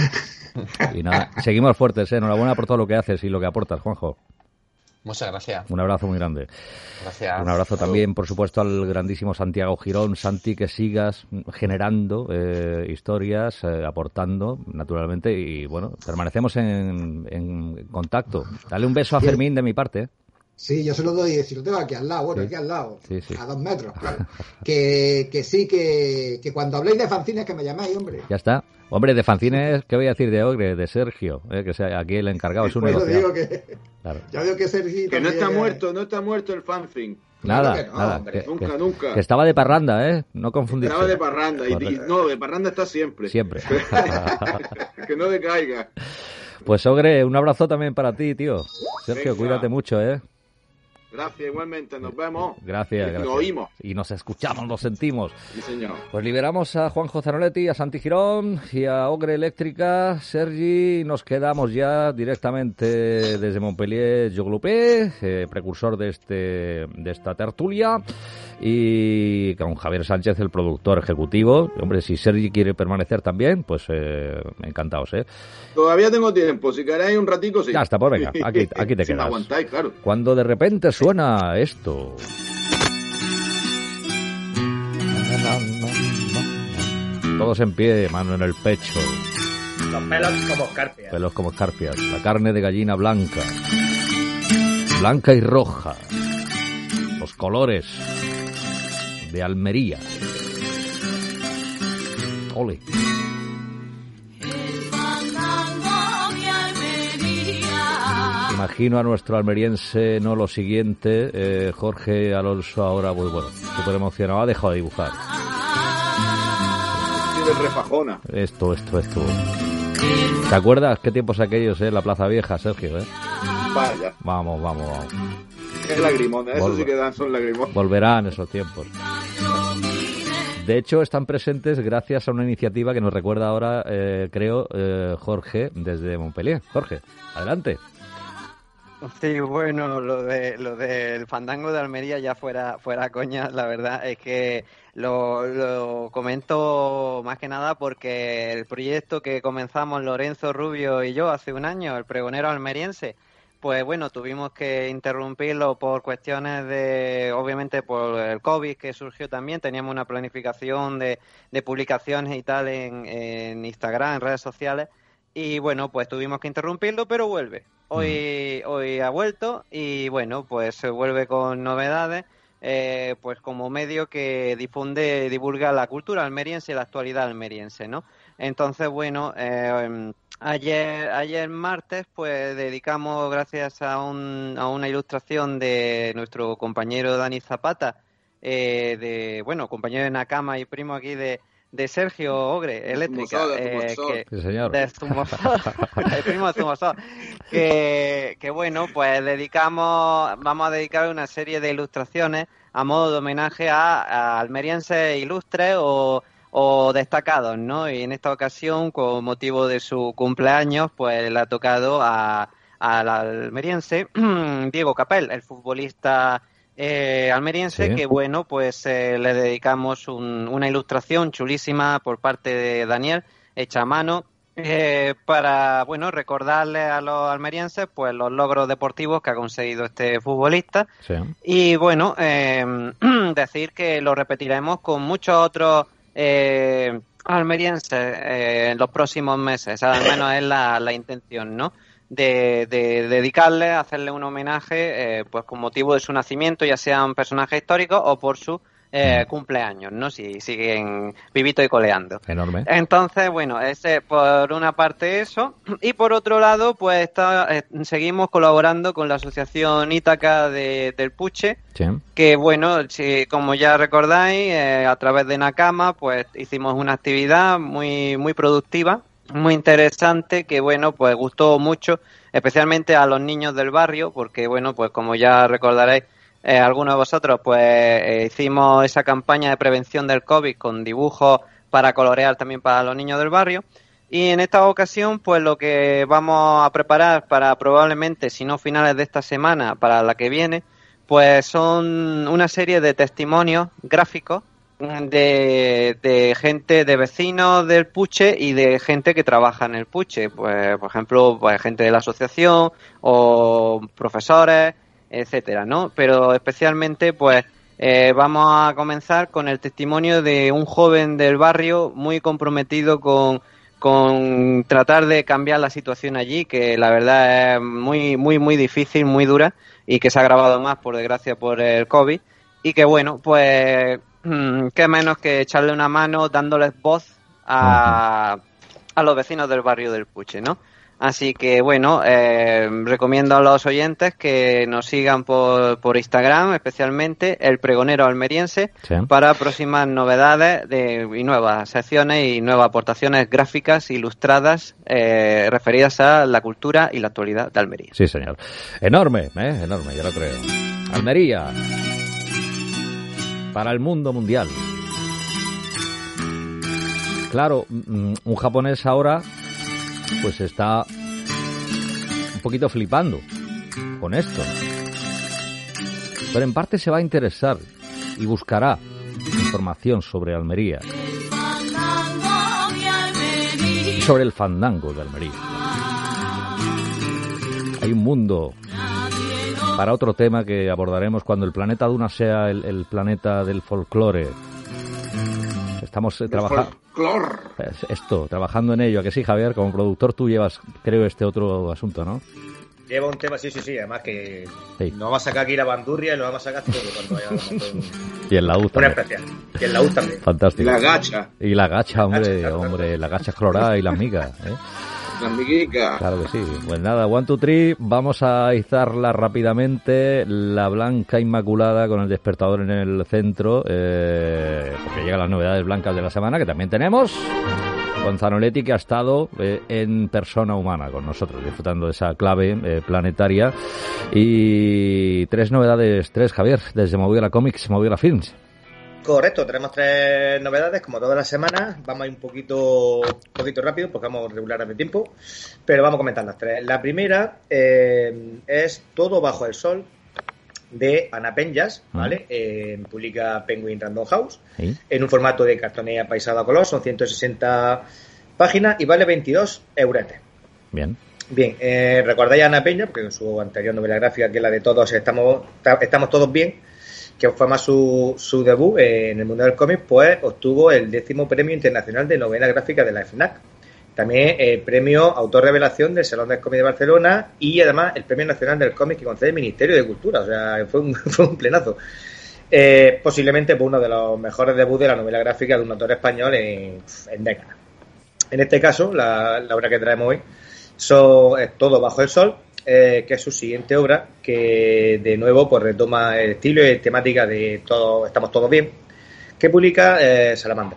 Y nada, seguimos fuertes, ¿eh? Enhorabuena por todo lo que haces y lo que aportas, Juanjo. Muchas gracias. Un abrazo muy grande. Gracias. Un abrazo también, por supuesto, al grandísimo Santiago Girón. Santi, que sigas generando eh, historias, eh, aportando, naturalmente, y bueno, permanecemos en, en contacto. Dale un beso a Fermín de mi parte. Sí, yo se lo doy, si lo tengo aquí al lado, bueno, sí. aquí al lado, sí, sí. a dos metros, claro. que, que sí, que, que cuando habléis de fanzines que me llamáis, hombre. Ya está. Hombre, de fanzines, ¿qué voy a decir de Ogre? De Sergio, eh, que sea aquí el encargado, es un pues negocio. Digo que, claro. Ya veo que Sergio... Que no está es... muerto, no está muerto el fanzine. Nada, que no, nada. Hombre, que, nunca, que, nunca. Que estaba de parranda, ¿eh? No confundirse. Estaba de parranda. Y, y, no, de parranda está siempre. Siempre. Que no decaiga. Pues Ogre, un abrazo también para ti, tío. Sergio, Venga. Cuídate mucho, ¿eh? Gracias, igualmente, nos vemos. Gracias, gracias. Nos oímos. Y nos escuchamos, nos sentimos. Sí, señor. Pues liberamos a Juanjo Zanoletti, a Santi Girón y a Ogre Eléctrica. Sergi, nos quedamos ya directamente desde Montpellier, Joglupé, eh, precursor de este de esta tertulia, y con Javier Sánchez, el productor ejecutivo. Hombre, si Sergi quiere permanecer también, pues eh, encantados, ¿eh? Todavía tengo tiempo, si queréis un ratico, sí. Ya está, pues venga, aquí, aquí te si quedas. me aguantáis, claro. Cuando de repente suena esto. Todos en pie, mano en el pecho. Los pelos como escarpias. Pelos como escarpias. La carne de gallina blanca. Blanca y roja. Los colores de Almería. Ole. Imagino a nuestro almeriense, no lo siguiente, eh, Jorge Alonso, ahora muy bueno, súper emocionado, ha dejado de dibujar. De refajona. Esto, esto, esto. ¿Te acuerdas qué tiempos aquellos, eh? La Plaza Vieja, Sergio, eh. Vaya. Vamos, vamos, vamos. Es lagrimona, eso Volver. Sí que dan son lagrimones. Volverán esos tiempos. De hecho, están presentes gracias a una iniciativa que nos recuerda ahora, eh, creo, eh, Jorge, desde Montpellier. Jorge, adelante. Sí, bueno, lo de lo del fandango de Almería ya fuera fuera coña, la verdad es que lo, lo comento más que nada porque el proyecto que comenzamos Lorenzo Rubio y yo hace un año, el pregonero almeriense, pues bueno, tuvimos que interrumpirlo por cuestiones de, obviamente por el COVID que surgió también, teníamos una planificación de, de publicaciones y tal en, en Instagram, en redes sociales, y bueno, pues tuvimos que interrumpirlo, pero vuelve. Hoy, hoy ha vuelto y bueno, pues se vuelve con novedades, eh, pues como medio que difunde, divulga la cultura almeriense y la actualidad almeriense, ¿no? Entonces, bueno, eh, ayer, ayer martes, pues dedicamos, gracias a, un, a una ilustración de nuestro compañero Dani Zapata, eh, de, bueno, compañero de Nakama y primo aquí de de Sergio Ogre, Eléctrica, eh, que, sí, señor. de Zumosol, el primo de Zumosol, que, que bueno, pues dedicamos, vamos a dedicar una serie de ilustraciones a modo de homenaje a, a almerienses ilustres o, o destacados, ¿no? Y en esta ocasión, con motivo de su cumpleaños, pues le ha tocado a al almeriense Diego Capel, el futbolista Eh, almeriense, sí. Que bueno, pues eh, le dedicamos un, una ilustración chulísima por parte de Daniel, hecha a mano, eh, para, bueno, recordarle a los almerienses pues los logros deportivos que ha conseguido este futbolista, sí. Y bueno, eh, decir que lo repetiremos con muchos otros eh, almerienses eh, en los próximos meses, al menos es la, la intención, ¿no? De, de dedicarle, hacerle un homenaje, eh, pues con motivo de su nacimiento, ya sea un personaje histórico o por su eh, cumpleaños, ¿no? Si siguen vivito y coleando. Enorme. Entonces, bueno, ese por una parte eso, y por otro lado, pues está, eh, seguimos colaborando con la asociación Ítaca de, del Puche, sí. Que bueno, si, como ya recordáis, eh, a través de Nakama, pues hicimos una actividad muy, muy productiva, muy interesante, que bueno, pues gustó mucho, especialmente a los niños del barrio, porque bueno, pues como ya recordaréis, eh, algunos de vosotros, pues eh, hicimos esa campaña de prevención del COVID con dibujos para colorear también para los niños del barrio, y en esta ocasión, pues lo que vamos a preparar para probablemente, si no finales de esta semana, para la que viene, pues son una serie de testimonios gráficos De, de gente, de vecinos del Puche y de gente que trabaja en el Puche, pues por ejemplo, pues gente de la asociación o profesores, etcétera, ¿no? Pero especialmente, pues eh, vamos a comenzar con el testimonio de un joven del barrio muy comprometido con con tratar de cambiar la situación allí, que la verdad es muy muy muy difícil, muy dura, y que se ha agravado más, por desgracia, por el COVID, y que bueno, pues qué menos que echarle una mano dándoles voz a, a los vecinos del barrio del Puche, ¿no? Así que bueno, eh, recomiendo a los oyentes que nos sigan por, por Instagram, especialmente El Pregonero Almeriense, sí. Para próximas novedades de, y nuevas secciones y nuevas aportaciones gráficas ilustradas eh, referidas a la cultura y la actualidad de Almería. Sí, señor. Enorme, ¿eh? Enorme, yo lo creo. Almería. Para el mundo mundial. Claro, un japonés ahora pues está un poquito flipando con esto. Pero en parte se va a interesar y buscará información sobre Almería. Sobre el fandango de Almería. Hay un mundo para otro tema que abordaremos cuando el planeta Duna sea el, el planeta del folclore. Estamos eh, trabajando esto, trabajando en ello. ¿A que sí, Javier? Como productor tú llevas, creo, este otro asunto, ¿no? Lleva un tema, sí, sí, sí. Además que sí. Nos vamos a sacar aquí la bandurria y lo vamos a sacar todo cuando vayamos a un... Y en la U también. Una especial. Y en la U también. Fantástico. La gacha. Y la gacha, hombre, la gacha, claro, hombre, claro. La gacha colorada y las migas, ¿eh? Claro que sí. Pues nada, one, two, three, vamos a izarla rápidamente, la blanca inmaculada con el despertador en el centro, eh, porque llegan las novedades blancas de la semana, que también tenemos. Gonzalo Leti, que ha estado eh, en persona humana con nosotros, disfrutando de esa clave eh, planetaria. Y tres novedades, tres, Javier, desde Moviola Comics, Moviola Films. Correcto, tenemos tres novedades, como todas las semanas. Vamos a ir un poquito, un poquito rápido porque vamos regulares de tiempo, pero vamos a comentar las tres. La primera eh, es Todo bajo el sol, de Ana Penjas, ¿vale? Eh, publica Penguin Random House, ¿sí? En un formato de cartonía paisado a color, son ciento sesenta páginas y vale veintidós euretes. Bien. Bien, eh, recordáis a Ana Penjas, porque en su anterior novela gráfica, que es la de Todos estamos, estamos todos bien, que fue más su, su debut en el mundo del cómic, pues obtuvo el décimo premio internacional de novela gráfica de la FNAC. También el premio Autor Revelación del Salón del Cómic de Barcelona y además el premio nacional del cómic que concede el Ministerio de Cultura. O sea, fue un, fue un plenazo. Eh, posiblemente pues, uno de los mejores debuts de la novela gráfica de un autor español en, en décadas. En este caso, la, la obra que traemos hoy son, es Todo bajo el sol, eh, que es su siguiente obra, que de nuevo pues retoma el estilo y temática de todo, Estamos todos bien, que publica eh, Salamandra,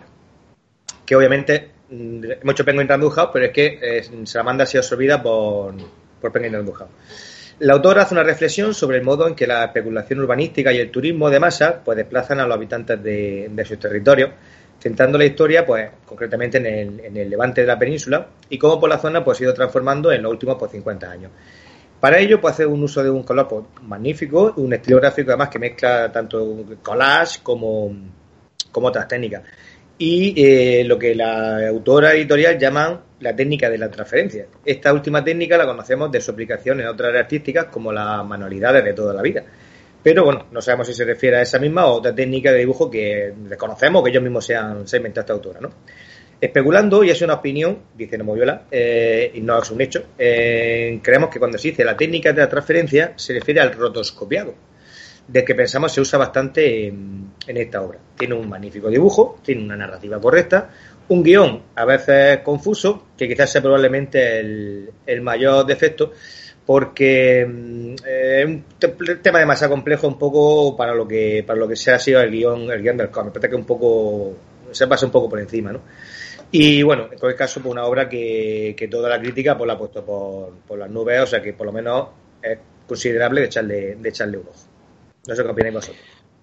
que obviamente hemos hecho Penguin Random House, pero es que eh, Salamandra ha sido absorbida por, por Penguin Random House. La autora hace una reflexión sobre el modo en que la especulación urbanística y el turismo de masa pues desplazan a los habitantes de, de sus territorios, centrando la historia pues concretamente en el, en el levante de la península y cómo por la zona pues, se ha ido transformando en los últimos pues, cincuenta años. Para ello, pues hace un uso de un color pues, magnífico, un estilo gráfico además que mezcla tanto collage como, como otras técnicas. Y eh, lo que la autora editorial llaman la técnica de la transferencia. Esta última técnica la conocemos de su aplicación en otras áreas artísticas como las manualidades de toda la vida. Pero bueno, no sabemos si se refiere a esa misma o otra técnica de dibujo que desconocemos, que ellos mismos se han, se han inventado esta autora, ¿no? Especulando, y es una opinión, dice Nomoviola, eh, y no es un hecho, eh, creemos que cuando se dice la técnica de la transferencia se refiere al rotoscopiado, del que pensamos se usa bastante en, en esta obra. Tiene un magnífico dibujo, tiene una narrativa correcta, un guión a veces confuso, que quizás sea probablemente el, el mayor defecto, porque eh, es un te- tema demasiado complejo un poco para lo que para lo que se ha sido el guión el guión del cómic. Parece que un poco se pasa un poco por encima, ¿no? Y bueno, en cualquier caso, pues una obra que, que toda la crítica pues la ha puesto por, por las nubes, o sea que por lo menos es considerable de echarle, de echarle un ojo. No sé qué opináis vosotros.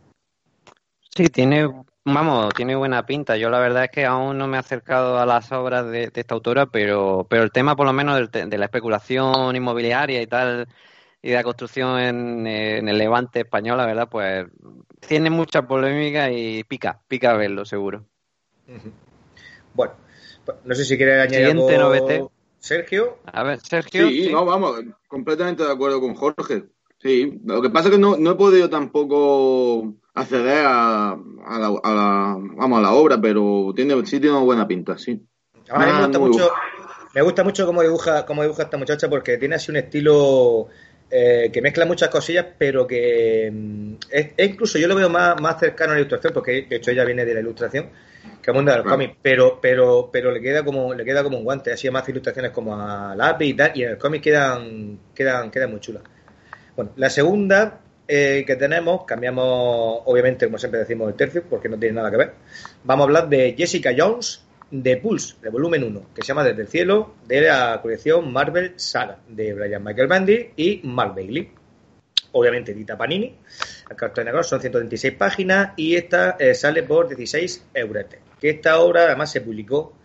Sí, tiene, vamos, tiene buena pinta. Yo la verdad es que aún no me he acercado a las obras de, de esta autora, pero, pero el tema por lo menos del te, de la especulación inmobiliaria y tal, y de la construcción en, en el Levante español, la verdad, pues tiene mucha polémica y pica, pica verlo seguro. Uh-huh. Bueno, pues, no sé si quieres añadir Siguiente algo, novete. Sergio. A ver, Sergio. Sí, ¿sí? no, vamos, completamente de acuerdo con Jorge. Sí, lo que pasa es que no, no he podido tampoco acceder a, a, la, a la vamos a la obra, pero tiene sí tiene una buena pinta, sí. A mí me gusta muy mucho, bueno. me gusta mucho cómo dibuja, cómo dibuja esta muchacha, porque tiene así un estilo eh, que mezcla muchas cosillas, pero que mm, es, es incluso yo lo veo más, más cercano a la ilustración, porque de hecho ella viene de la ilustración, que al mundo del Claro. cómic, pero, pero, pero le queda como, le queda como un guante, así más ilustraciones como a lápiz y tal, y en el cómic quedan, quedan, quedan muy chulas. Bueno, la segunda eh, que tenemos, cambiamos obviamente, como siempre decimos, el tercio, porque no tiene nada que ver. Vamos a hablar de Jessica Jones, de Pulse, de volumen uno, que se llama Desde el cielo, de la colección Marvel Saga, de Brian Michael Bendis y Mark Bailey. Obviamente edita Panini, el cartón negro son ciento treinta y seis páginas y esta eh, sale por dieciséis euros. Que esta obra además se publicó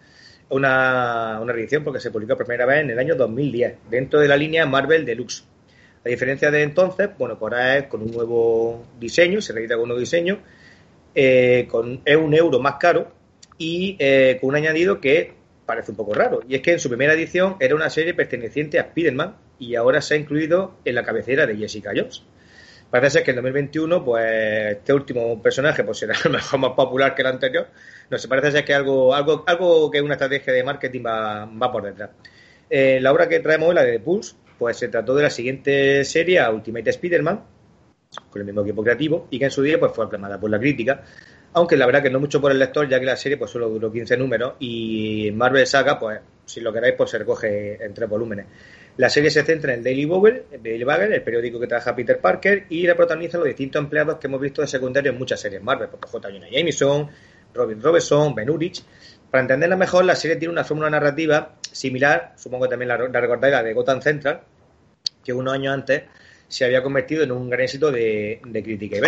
una, una reedición porque se publicó por primera vez en el año dos mil diez, dentro de la línea Marvel Deluxe. A diferencia de entonces, bueno, pues ahora es con un nuevo diseño, se reedita con un nuevo diseño, eh, con, es un euro más caro y eh, con un añadido que parece un poco raro. Y es que en su primera edición era una serie perteneciente a Spider-Man y ahora se ha incluido en la cabecera de Jessica Jones. Parece ser que en dos mil veintiuno, pues este último personaje pues será a lo mejor más popular que el anterior. No sé, parece ser que algo, algo, algo que una estrategia de marketing va, va por detrás. Eh, la obra que traemos hoy, la de The Pulse, pues se trató de la siguiente serie, Ultimate Spider-Man, con el mismo equipo creativo, y que en su día pues fue aclamada por la crítica, aunque la verdad que no mucho por el lector, ya que la serie pues solo duró quince números, y Marvel Saga, pues si lo queráis, pues se recoge en tres volúmenes. La serie se centra en el Daily Bugle, el Daily Bugle, el periódico que trabaja Peter Parker, y la protagonizan los distintos empleados que hemos visto de secundario en muchas series Marvel, como J. Jonah Jameson, Robin Robertson, Ben Urich. Para entenderla mejor, la serie tiene una fórmula narrativa similar, supongo que también la, la recordáis, la de Gotham Central, que unos años antes se había convertido en un gran éxito de, de crítica y venta.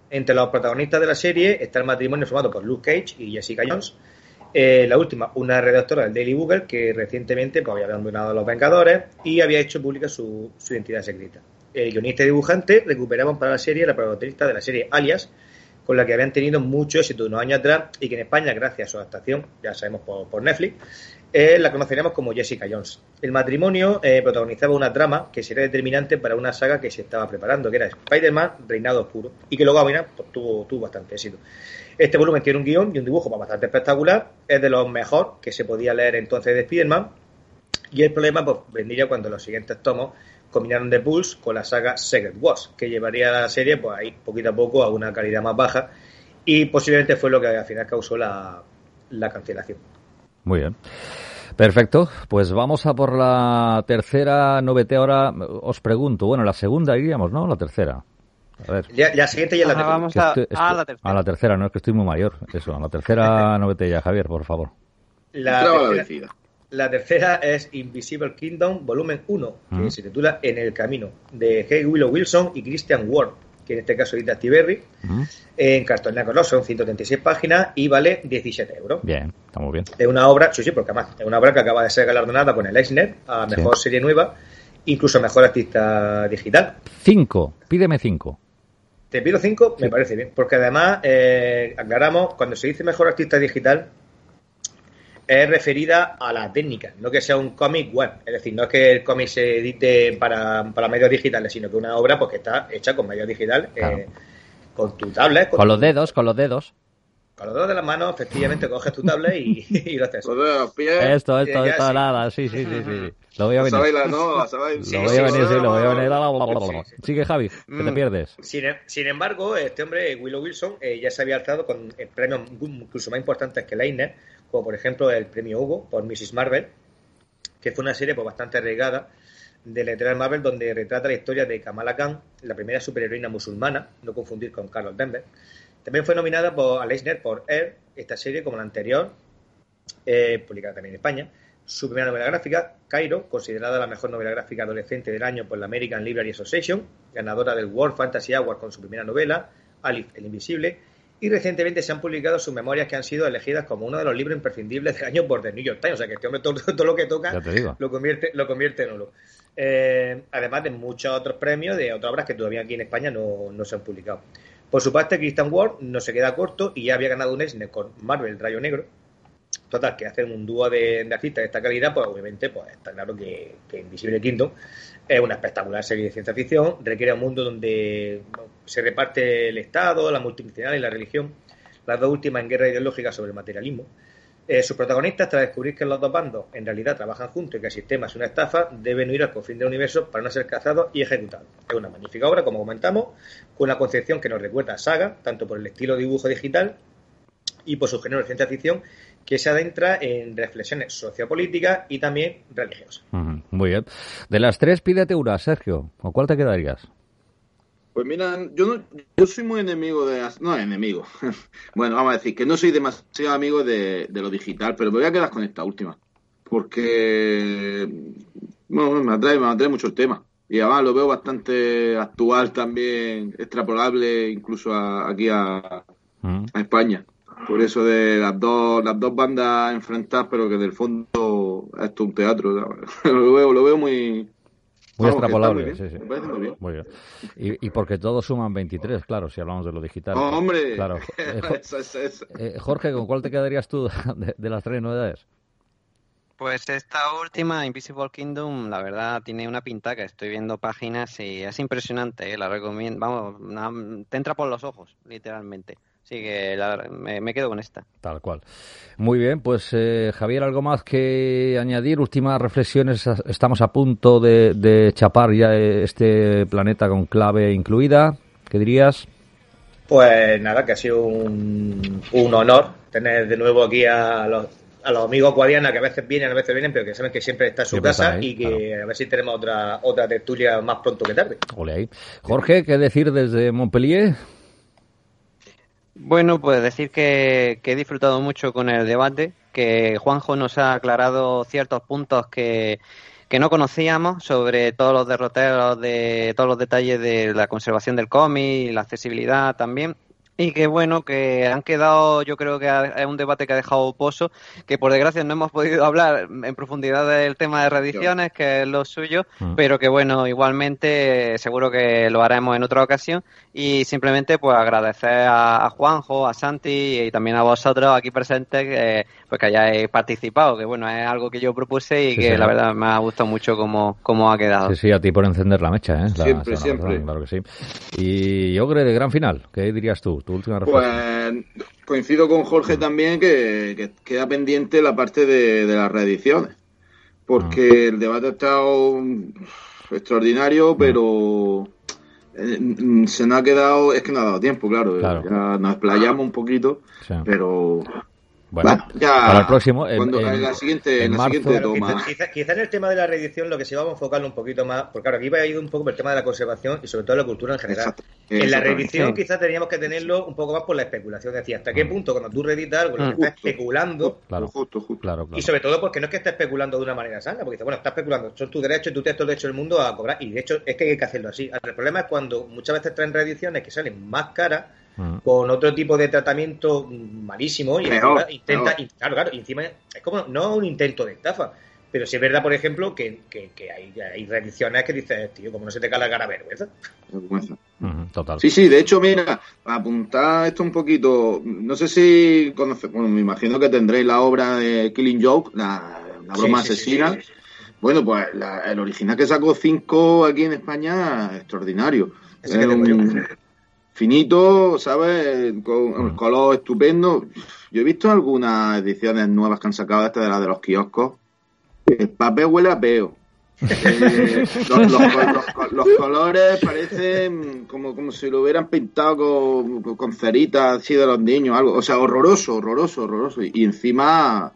Entre los protagonistas de la serie está el matrimonio formado por Luke Cage y Jessica Jones. Eh, la última, una redactora del Daily Bugle que recientemente pues, había abandonado a los Vengadores y había hecho pública su, su identidad secreta. El guionista y dibujante recuperaban para la serie la protagonista de la serie Alias, con la que habían tenido mucho éxito unos años atrás y que en España, gracias a su adaptación, ya sabemos por, por Netflix, eh, la conoceríamos como Jessica Jones. El matrimonio eh, protagonizaba una trama que sería determinante para una saga que se estaba preparando, que era Spider-Man Reinado Oscuro, y que luego al final pues, tuvo, tuvo bastante éxito. Este volumen tiene un guión y un dibujo bastante espectacular, es de los mejores que se podía leer entonces de Spider-Man, y el problema pues vendría cuando los siguientes tomos combinaron The Pulse con la saga Secret Wars, que llevaría a la serie pues ahí poquito a poco a una calidad más baja, y posiblemente fue lo que al final causó la, la cancelación. Muy bien. Perfecto, pues vamos a por la tercera novedad. Ahora os pregunto, bueno, la segunda iríamos, ¿no? La tercera. A ver. Ya, la siguiente ya es la Ajá, tercera. vamos Que a, estoy- a estoy- la tercera. A la tercera, no, es que estoy muy mayor. Eso, a la tercera novedad ya, Javier, por favor. La Entraba la tercera, vencida. la tercera es Invisible Kingdom, volumen uno, que Mm. se titula En el camino, de G. Willow Wilson y Christian Ward, que en este caso edita Tiberri, Ujú. en cartón negro, son ciento treinta y seis páginas y vale diecisiete euros. Bien, está muy bien. Es una obra, sí, sí, porque además es una obra que acaba de ser galardonada con el Eisner a mejor Sí. serie nueva, incluso mejor artista digital. Cinco, pídeme cinco. Te pido cinco, me parece bien, porque además, eh, aclaramos, cuando se dice mejor artista digital, es referida a la técnica, no que sea un cómic web. Es decir, no es que el cómic se edite para, para medios digitales, sino que una obra pues que está hecha con medios digitales, Claro. eh, con tu tablet. Con los dedos, con los dedos. Con los dedos de las manos, efectivamente, coges tu tablet y, y lo haces. Los de los pies. Esto, esto, ya esto, sí. nada. Sí, sí, sí, sí. Lo voy a La venir. sabéis, la- no, la sabéis. Sí, Lo voy a venir, sí, lo voy a venir. Sí, sí. Sigue, Javi, que te Mm. pierdes. Sin, sin embargo, este hombre, Willow Wilson, eh, ya se había alzado con eh, premios incluso más importantes que el Eisner, como por ejemplo el premio Hugo por missus Marvel, que fue una serie pues, bastante arriesgada de la editorial Marvel, donde retrata la historia de Kamala Khan, la primera superheroína musulmana, no confundir con Carol Denver. También fue nominada por, al Eisner por Air, esta serie como la anterior, eh, publicada también en España. Su primera novela gráfica, Cairo, considerada la mejor novela gráfica adolescente del año por la American Library Association, ganadora del World Fantasy Award con su primera novela, Alif el Invisible, y recientemente se han publicado sus memorias que han sido elegidas como uno de los libros imprescindibles del año por The New York Times. O sea que este hombre todo, todo lo que toca Ya te digo. lo convierte, lo convierte en oro. Eh, además de muchos otros premios de otras obras que todavía aquí en España no, no se han publicado. Por su parte, Christian Ward no se queda corto y ya había ganado un Eisner con Marvel, el Rayo Negro. Total, que hacen un dúo de, de artistas de esta calidad, pues obviamente pues está claro que, que Invisible Kingdom es una espectacular serie de ciencia ficción, requiere un mundo donde bueno, se reparte el Estado, la multinacional y la religión, las dos últimas en guerra ideológica sobre el materialismo. Eh, sus protagonistas, tras descubrir que los dos bandos en realidad trabajan juntos y que el sistema es una estafa, deben huir al confín del universo para no ser cazados y ejecutados. Es una magnífica obra, como comentamos, con una concepción que nos recuerda a Saga, tanto por el estilo de dibujo digital y por su género de ciencia ficción, que se adentra en reflexiones sociopolíticas y también religiosas. Ujú, muy bien. De las tres, pídete una, Sergio. ¿Con cuál te quedarías? Pues mira, yo no, yo soy muy enemigo de las... No, enemigo. Bueno, vamos a decir que no soy demasiado amigo de, de lo digital, pero me voy a quedar con esta última. Porque, bueno, me atrae, me atrae mucho el tema. Y además lo veo bastante actual también, extrapolable incluso a- aquí a, Mm. a España. Por eso de las dos las dos bandas enfrentadas, pero que del fondo esto es un teatro. Lo veo, lo veo muy... Muy vamos, que está extrapolable, muy bien, sí, sí. me parece muy bien. Muy bien. Y, y porque todos suman veintitrés, claro, si hablamos de lo digital. ¡Oh, hombre! Claro. Eh, Jo- Esa, esa, esa. eh, Jorge, ¿con cuál te quedarías tú de, de las tres novedades? Pues esta última, Invisible Kingdom, la verdad tiene una pinta que estoy viendo páginas y es impresionante, ¿eh? La recomiendo, vamos, na- te entra por los ojos, literalmente. Así que la- me, me quedo con esta. Tal cual. Muy bien, pues eh, Javier, ¿algo más que añadir? Últimas reflexiones. Estamos a punto de, de chapar ya este planeta con clave incluida. ¿Qué dirías? Pues nada, que ha sido un, un honor tener de nuevo aquí a los, a los amigos Guadiana, que a veces vienen, a veces vienen, pero que saben que siempre está en su Siempre casa están ahí, y que a ver si tenemos otra otra tertulia más pronto que tarde. Ole ahí. Jorge, ¿qué decir desde Montpellier? Bueno, pues decir que, que he disfrutado mucho con el debate, que Juanjo nos ha aclarado ciertos puntos que, que no conocíamos sobre todos los derroteros, de todos los detalles de la conservación del cómic y la accesibilidad también. Y que bueno, que han quedado, yo creo que es un debate que ha dejado pozo, que por desgracia no hemos podido hablar en profundidad del tema de reediciones, que es lo suyo, uh-huh. pero que bueno, igualmente seguro que lo haremos en otra ocasión. Y simplemente pues agradecer a, a Juanjo, a Santi y también a vosotros aquí presentes eh, pues que hayáis participado, que bueno, es algo que yo propuse y sí, que sí, la verdad me ha gustado mucho cómo, cómo ha quedado. Sí, sí, a ti por encender la mecha, ¿eh? La, siempre, la, siempre. Verdad, claro que sí. Y yo creo de gran final, ¿qué dirías tú? Tu última reflexión. Pues coincido con Jorge también que, que queda pendiente la parte de, de las reediciones, porque uh-huh. el debate ha estado extraordinario, uh-huh. pero eh, se nos ha quedado, es que no ha dado tiempo, claro, claro. ya nos explayamos un poquito, sí. pero... Bueno, bueno, ya para el próximo, en, cuando, en, en la siguiente, en la marzo, siguiente claro, toma. Quizá, quizá, quizá en el tema de la reedición lo que sí vamos a enfocarlo un poquito más, porque claro, aquí va a ir un poco por el tema de la conservación y sobre todo la cultura en general. Exacto. En la reedición quizás teníamos que tenerlo un poco más por la especulación, es decir, hasta qué punto cuando tú reeditas algo, lo que estás especulando, claro, justo, justo. Claro, claro. Y sobre todo porque no es que estés especulando de una manera sana, porque dices, bueno, estás especulando, son tus derechos y tú tienes todo el derecho del mundo a cobrar, y de hecho es que hay que hacerlo así. El problema es cuando muchas veces traen reediciones que salen más caras, con otro tipo de tratamiento malísimo y peor, encima intenta, y, claro, claro, y encima es como no un intento de estafa, pero sí es verdad, por ejemplo, que, que, que hay, hay reediciones que dices, tío, como no se te cae la cara vergüenza. Vergüenza. Uh-huh, total. Sí, sí, de hecho, mira, para apuntar esto un poquito, no sé si conoce, bueno, me imagino que tendréis la obra de Killing Joke, la, la broma sí, asesina. Sí, sí, sí. Bueno, pues la, el original que sacó cinco aquí en España, extraordinario. Es un finito, ¿sabes? Con el color estupendo. Yo he visto algunas ediciones nuevas que han sacado, esta de la de los kioscos. El papel huele a peo. Eh, los, los, los, los colores parecen como, como si lo hubieran pintado con, con ceritas así de los niños, algo. O sea, horroroso, horroroso, horroroso. Y, y encima,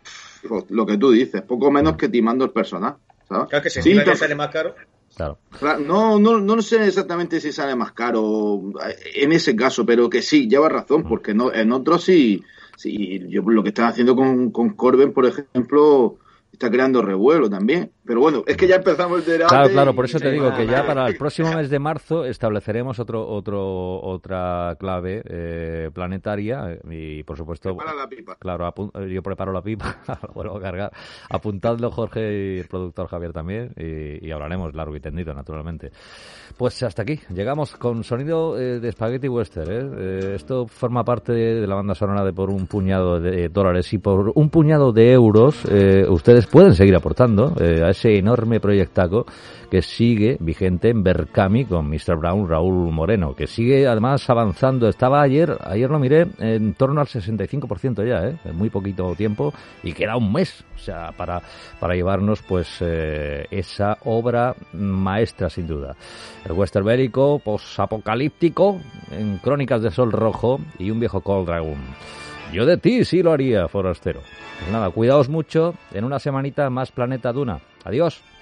lo que tú dices, poco menos que timando el personal, ¿sabes? Claro que si sí, te sale más caro. Claro. No, no, no sé exactamente si sale más caro en ese caso, pero que sí, lleva razón, porque no, en otros sí, sí, yo lo que están haciendo con, con Corben, por ejemplo, está creando revuelo también. Pero bueno, es que ya empezamos el debate. Claro, claro, por eso te digo que ya para el próximo mes de marzo estableceremos otro, otro, otra clave eh, planetaria y por supuesto. Prepara la pipa. Claro, apu- yo preparo la pipa, lo vuelvo a cargar. Apuntadlo Jorge y el productor Javier también y, y hablaremos largo y tendido, naturalmente. Pues hasta aquí, llegamos con sonido eh, de Spaghetti Western. ¿eh? Eh, esto forma parte de, de la banda sonora de por un puñado de dólares y por un puñado de euros eh, ustedes pueden seguir aportando eh, a ese enorme proyectaco que sigue vigente en Berkami con mister Brown, Raúl Moreno, que sigue además avanzando. Estaba ayer, ayer lo miré, en torno al sesenta y cinco por ciento ya, ¿eh? En muy poquito tiempo, y queda un mes, o sea, para, para llevarnos pues eh, esa obra maestra sin duda. El western bélico, posapocalíptico, en Crónicas de Sol Rojo y un viejo Cold Dragon. Yo de ti sí lo haría, forastero. Pues nada, cuidaos mucho, en una semanita más Planeta Duna. Adiós.